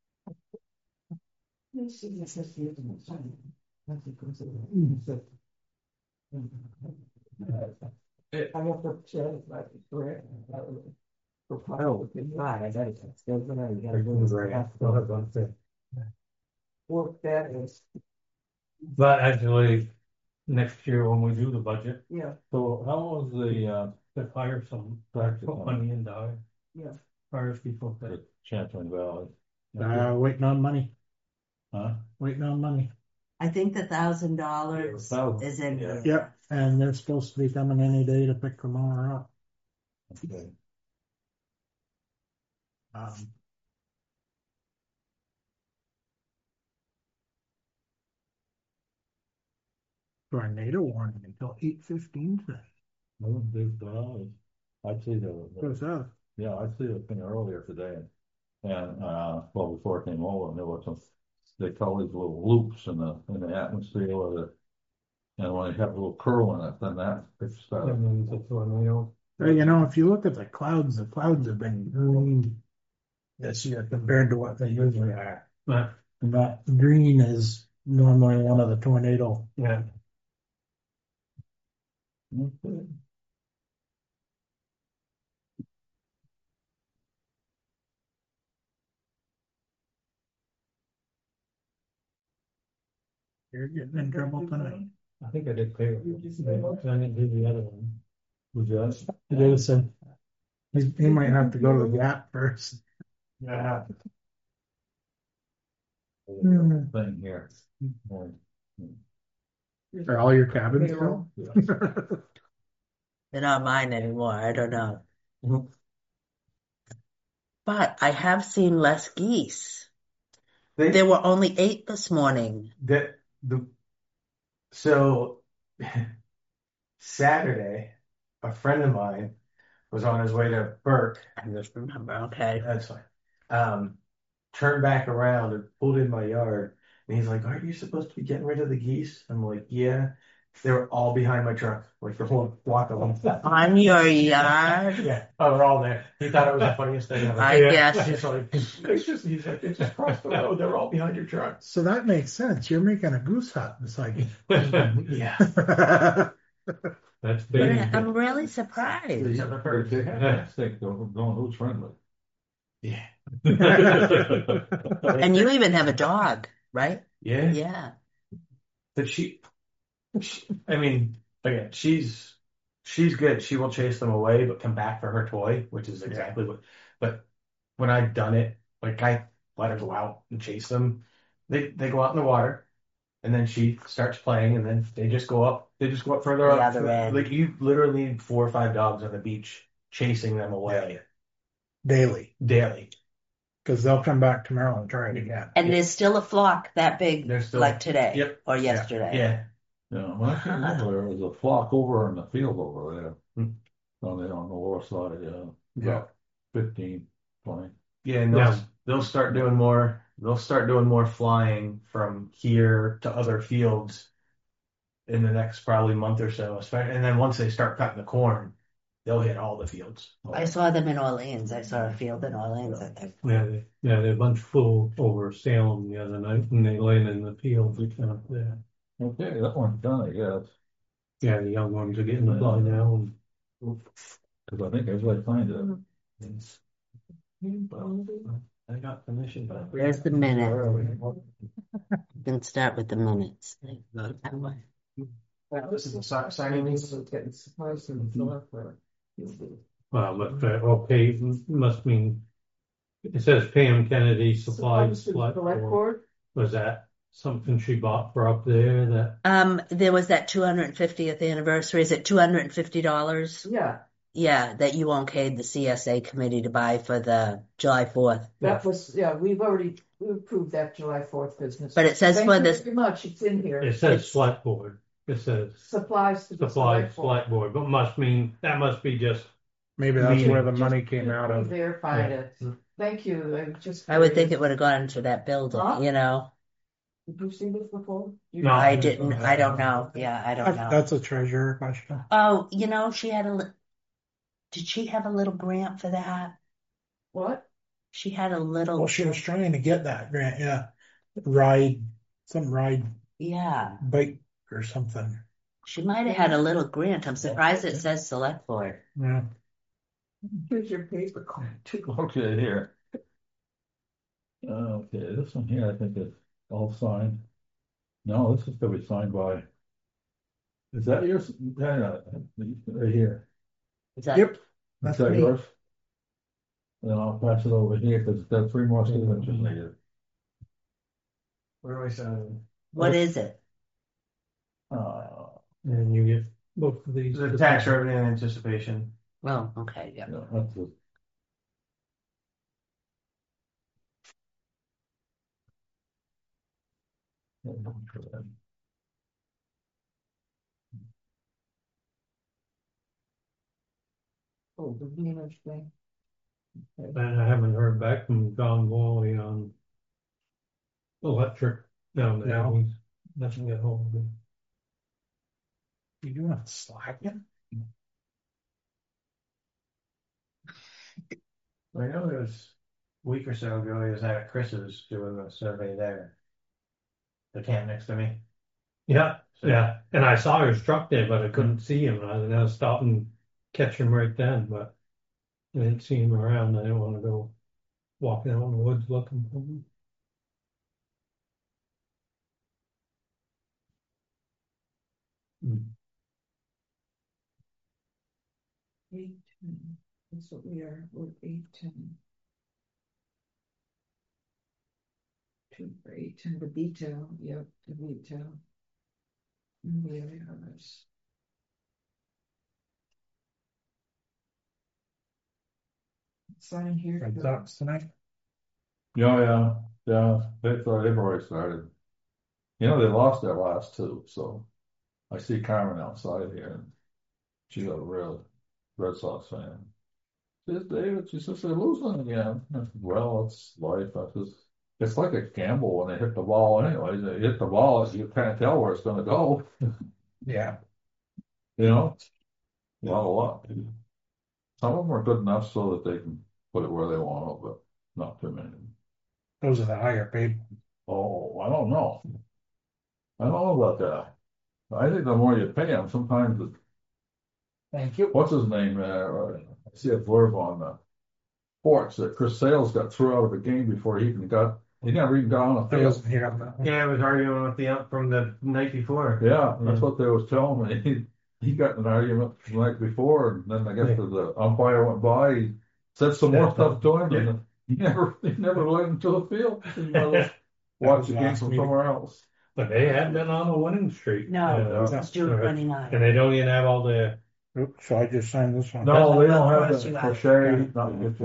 I have to share it, like, correct. For Oh, God, I bet it's still there. You gotta do this. work that is. But actually, next year when we do the budget, Yeah. So how was to hire some put money in die. Yeah. Hire people the that. Champlain Valley? waiting on money. Huh? Waiting on money. I think the $1,000 is in here. Yep. And they're supposed to be coming any day to pick the mower up. Okay. Tornado warning until 8:15 today. No big dollars. I see What's that? Yeah, I see it thing earlier today, and well before it came over, and there was some. They call these little loops in the atmosphere, and when they have a little curl in it, then that started. If you look at the clouds have been green this year compared to what they usually are. And that green is normally one of the tornado. Yeah. Okay. You're getting in trouble tonight. I think I did pay. I didn't do the other one. Who's that? It is, he might have to go to the Gap first. Yeah. Thing here. Are all your cabins full? They're not mine anymore. I don't know. But I have seen less geese. There were only 8 this morning. So Saturday, a friend of mine was on his way to Burke. I just remember. Okay. That's fine. Turned back around and pulled in my yard. And he's like, "Aren't you supposed to be getting rid of the geese?" I'm like, "Yeah." They were all behind my truck, like the whole flock of them. On your yard? Yeah. Oh, they're all there. He thought it was the funniest thing ever. I guess. He's like, it's just crossed the road. They're all behind your truck. So that makes sense. You're making a goose hut beside you. Yeah. That's But big. I'm really surprised. Fantastic. Going who's friendly. Yeah. And you even have a dog, right? Yeah. Yeah. But I mean, again, she's good. She will chase them away, but come back for her toy, which is exactly what. But when I've done it, like I let her go out and chase them. They go out in the water, and then she starts playing, and then they just go up. They just go up further The up. other end. Like you literally need 4 or 5 dogs on the beach chasing them away Daily. daily. Because they'll come back tomorrow and try it again. And there's still a flock that big, There's still like today Yep. or yesterday. Yeah. Yeah, when I came over, there was a flock over in the field over there. On the north side, about 15, 20. Yeah, and they'll start doing more. They'll start doing more flying from here to other fields in the next probably month or so. And then once they start cutting the corn, they'll hit all the fields. I saw them in Orleans. I saw a field in Orleans, I think. They a bunch flew over Salem the other night, and they landed in the field out there. Okay, that one's done, I guess. Yeah, the young ones are getting the fly now. Because I think everybody finds it. I got permission. There's the minute. You can start with the minutes. This is a signing these. Well, but okay, must mean it says Pam Kennedy supplied select board. Was that something she bought for up there? That there was that 250th anniversary. Is it $250? Yeah, Yeah, that you okayed the CSA committee to buy for the July 4th. that was, we approved that July 4th business. But it says Thank for you this. very much, it's in here. it says select board. It says Supplies to the supplied select board. select board, but that must be just Maybe that's Meeting. where the money came out of. Verified it. Thank you, I would think it would have gone to that building, Huh? you know. Did you see this before? No. I didn't. I don't know. Yeah, I don't know. That's a treasurer question. Oh, she had did she have a little grant for that? What? She had a little. Well, she was trying to get that grant, yeah. Some ride Yeah. bike or something. She might have had a little grant. I'm surprised it says select board. Yeah. Here's your paper. Okay, here. Okay, this one here, I think is all signed. No, this is gonna be signed by. Is that yours? No, right here. Is that? Yep. Is That's that me. yours? Then I'll pass it over here because there are 3 more signatures needed. Where do I sign? What is it? and you get both of these. The tax revenue and anticipation. Oh, okay. Yeah. Yeah, that's it. Oh, the Venus thing. And I haven't heard back from Don Wally on electric down there. No. He's nothing at home. You doing slacking? I know it was a week or so ago, he was at Chris's doing the survey there. The camp next to me. Yeah, yeah. And I saw his truck there, but I couldn't see him. I was gonna stop and catch him right then, but I didn't see him around. I didn't want to go walking out in the woods looking for him. Eight, 10. That's what we are. We're 810. 2 for 810. The detail. Yep, the detail. And the others. Sign here. Red Sox tonight. Yeah. They've already started. You know, they lost their last 2, so I see Carmen outside here, and she's a real Red Sox fan. She says, David, she says, they're losing again. I said, well, it's life. I says, it's like a gamble when they hit the ball anyway. They hit the ball, you can't tell where it's going to go. Yeah. You know, a lot of luck. Some of them are good enough so that they can put it where they want it, but not too many. Those are the higher paid. Oh, I don't know. I don't know about that. I think the more you pay them, sometimes Thank you. what's his name? I see a blurb on the sports that Chris Sales got thrown out of the game before he never even got on the I field. wasn't here on that one. Yeah, I was arguing with the from the night before. Yeah, that's what they was telling me. He got in an argument the night before, and then I guess the umpire went by, he said some more stuff to him, and he never let him to the field. He watched the game from somewhere else. But they had been on a winning streak. No, it's June 29. And they don't even have all the. Oops, so I just signed this one. No, they don't have Yes, the you have. crochet, not just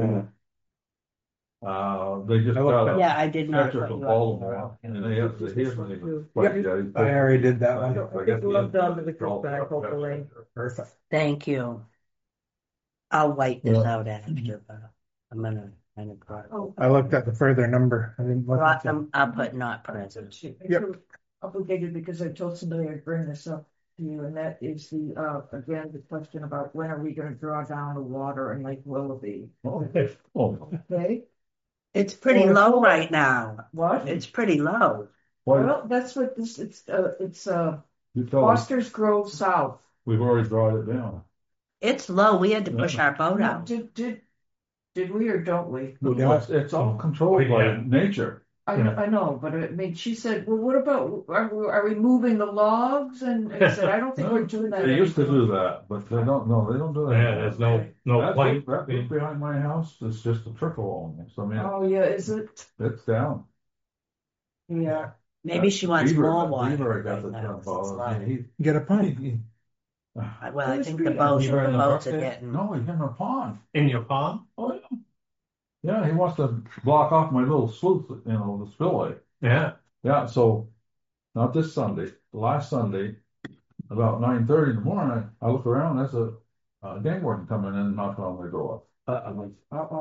they just got a Yeah, I did not catcher put from you Baltimore, and they have the I already did that one. I guess Love done to the Chris back, hopefully. Perfect. Thank you. I'll wipe this out after, but I'm gonna kind of cry. I looked at the further number. I didn't look at the... I'll put not present. Yep. Complicated because I told somebody I'd bring this up to you, and that is again, the question about when are we gonna draw down the water in Lake Willoughby? Okay. It's pretty low right now. What? It's pretty low. Well, that's what it's Foster's Grove South. We've already brought it down. It's low. We had to push our boat out. Did we or don't we? It's all controlled by nature. I know, but I mean, she said, well, what about, are we moving the logs? And I said, I don't think we're doing that. They used to do that, but they don't do that. Yeah, there's no point. That behind my house is just a trickle almost. I mean, oh yeah, is it? It's down. Yeah. Maybe she wants more water. Beaver got the jump Get a pint. Well, I think the boats are getting. No, he's in a pond. In your pond? Oh yeah. Yeah, he wants to block off my little sluice, the spillway. Yeah. Yeah, so not this Sunday, last Sunday, about 9:30 in the morning, I look around, there's a game warden coming in and knocking on my door. I'm like,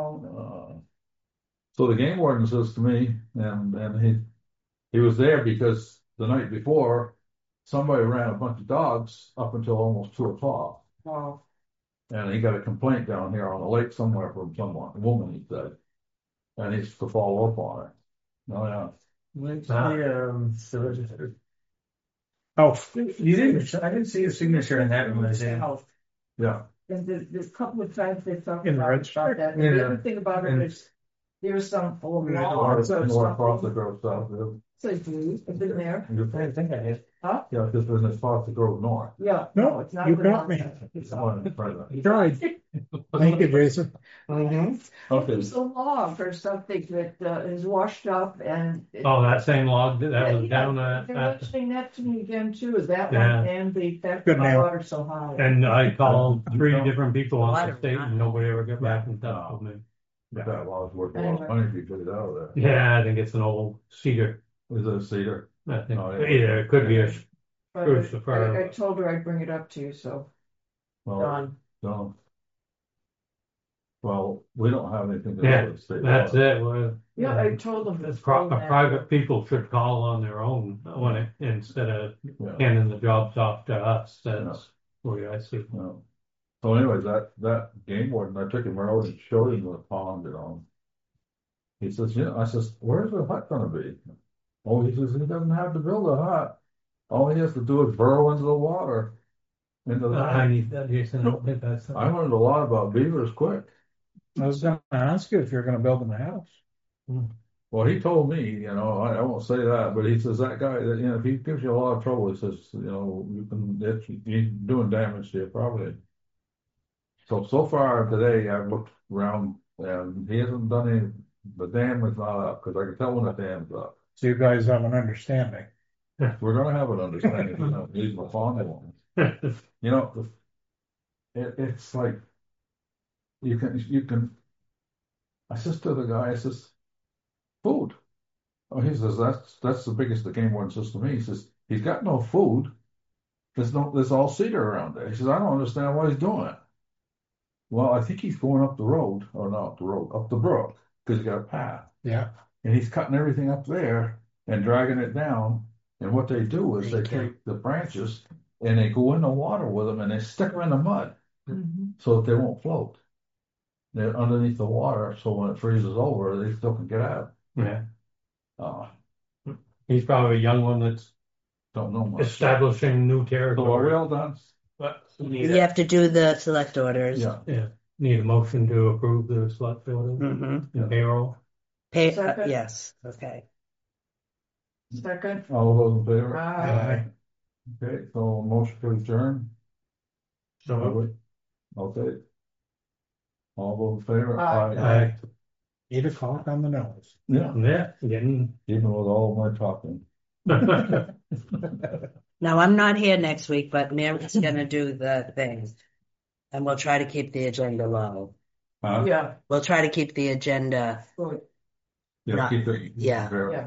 so the game warden says to me, and he was there because the night before, somebody ran a bunch of dogs up until almost 2:00. Wow. And he got a complaint down here on the lake somewhere from someone, a woman, he said. And he's to follow up on it. Oh, yeah. Oh, you didn't. I didn't see a signature in that one. Yeah. And there's a couple of times they talked In the about register? that. Yeah. The other thing about it is there's some old North law. across the Grove South. So you have been there. I think I did. Huh? Yeah, this is across the Grove North. Yeah. No, it's not. you the got one me. that- It's the one in front of it. You tried. Thank you, Jason. Okay. There's a log or something that is washed up and. Oh, that same log that was Yeah, down they're at. mentioning that to me again too, is that Yeah. one and the fact Good that nail. water's so high. And I called 3 different people on Water, the state and nobody ever got back in touch with me. But that log's worth a lot of money if you get it out of there. Yeah, I think it's an old cedar. Is it a cedar? I think Oh, yeah. either it could be a But spruce or fir. I told her I'd bring it up to you, so. Well, Done. no. Well, we don't have anything to do Yeah, with the state. that's law. it. Well, Yeah, I told them. it's private people should call on their own when instead of Yeah. handing the jobs off to us. That's the way I see it. Yeah. So anyways, that game warden, I took him around and showed him the pond, He says, I says, where's the hut gonna be? Oh, he says, he doesn't have to build a hut. All he has to do is burrow into the water. Into the I need that, Jason. I don't think that's. I learned a lot about beavers quick. I was going to ask you if you're going to build them a house. Well, he told me, I won't say that, but he says that guy that, if he gives you a lot of trouble, he says, he's doing damage to your property. So far today, I've looked around and he hasn't done any, the dam is not up because I can tell when the dam's up. So you guys have an understanding. We're going to have an understanding, leave my pond alone. It's like, you can, I says to the guy, food. Oh, he says, that's the biggest the game warden says to me. He says, he's got no food. there's all cedar around there. He says, I don't understand why he's doing it. Well, I think he's going up the road, or not up the road, up the brook, because he's got a path. Yeah. And he's cutting everything up there and dragging it down. And what they do is they take the branches and they go in the water with them and they stick them in the mud so that they won't float. They're underneath the water, so when it freezes over, they still can get out. Yeah. He's probably a young one that's don't know much. establishing new So territory. are we all done? But You have to do the select orders. yeah. Need a motion to approve the select orders Mm-hmm. payroll. Second. Yes. Okay. Second. All those in favor? Aye. Okay, so motion to adjourn. So Okay. All those in favor? Aye. 8 o'clock on the nose. Yeah, Getting. even with all my talking. Now, I'm not here next week, but Mary's going to do the things. And we'll try to keep the agenda low. Huh? Yeah, We'll try to keep the agenda. good. Yeah, keep it. Yeah. Very- Yeah.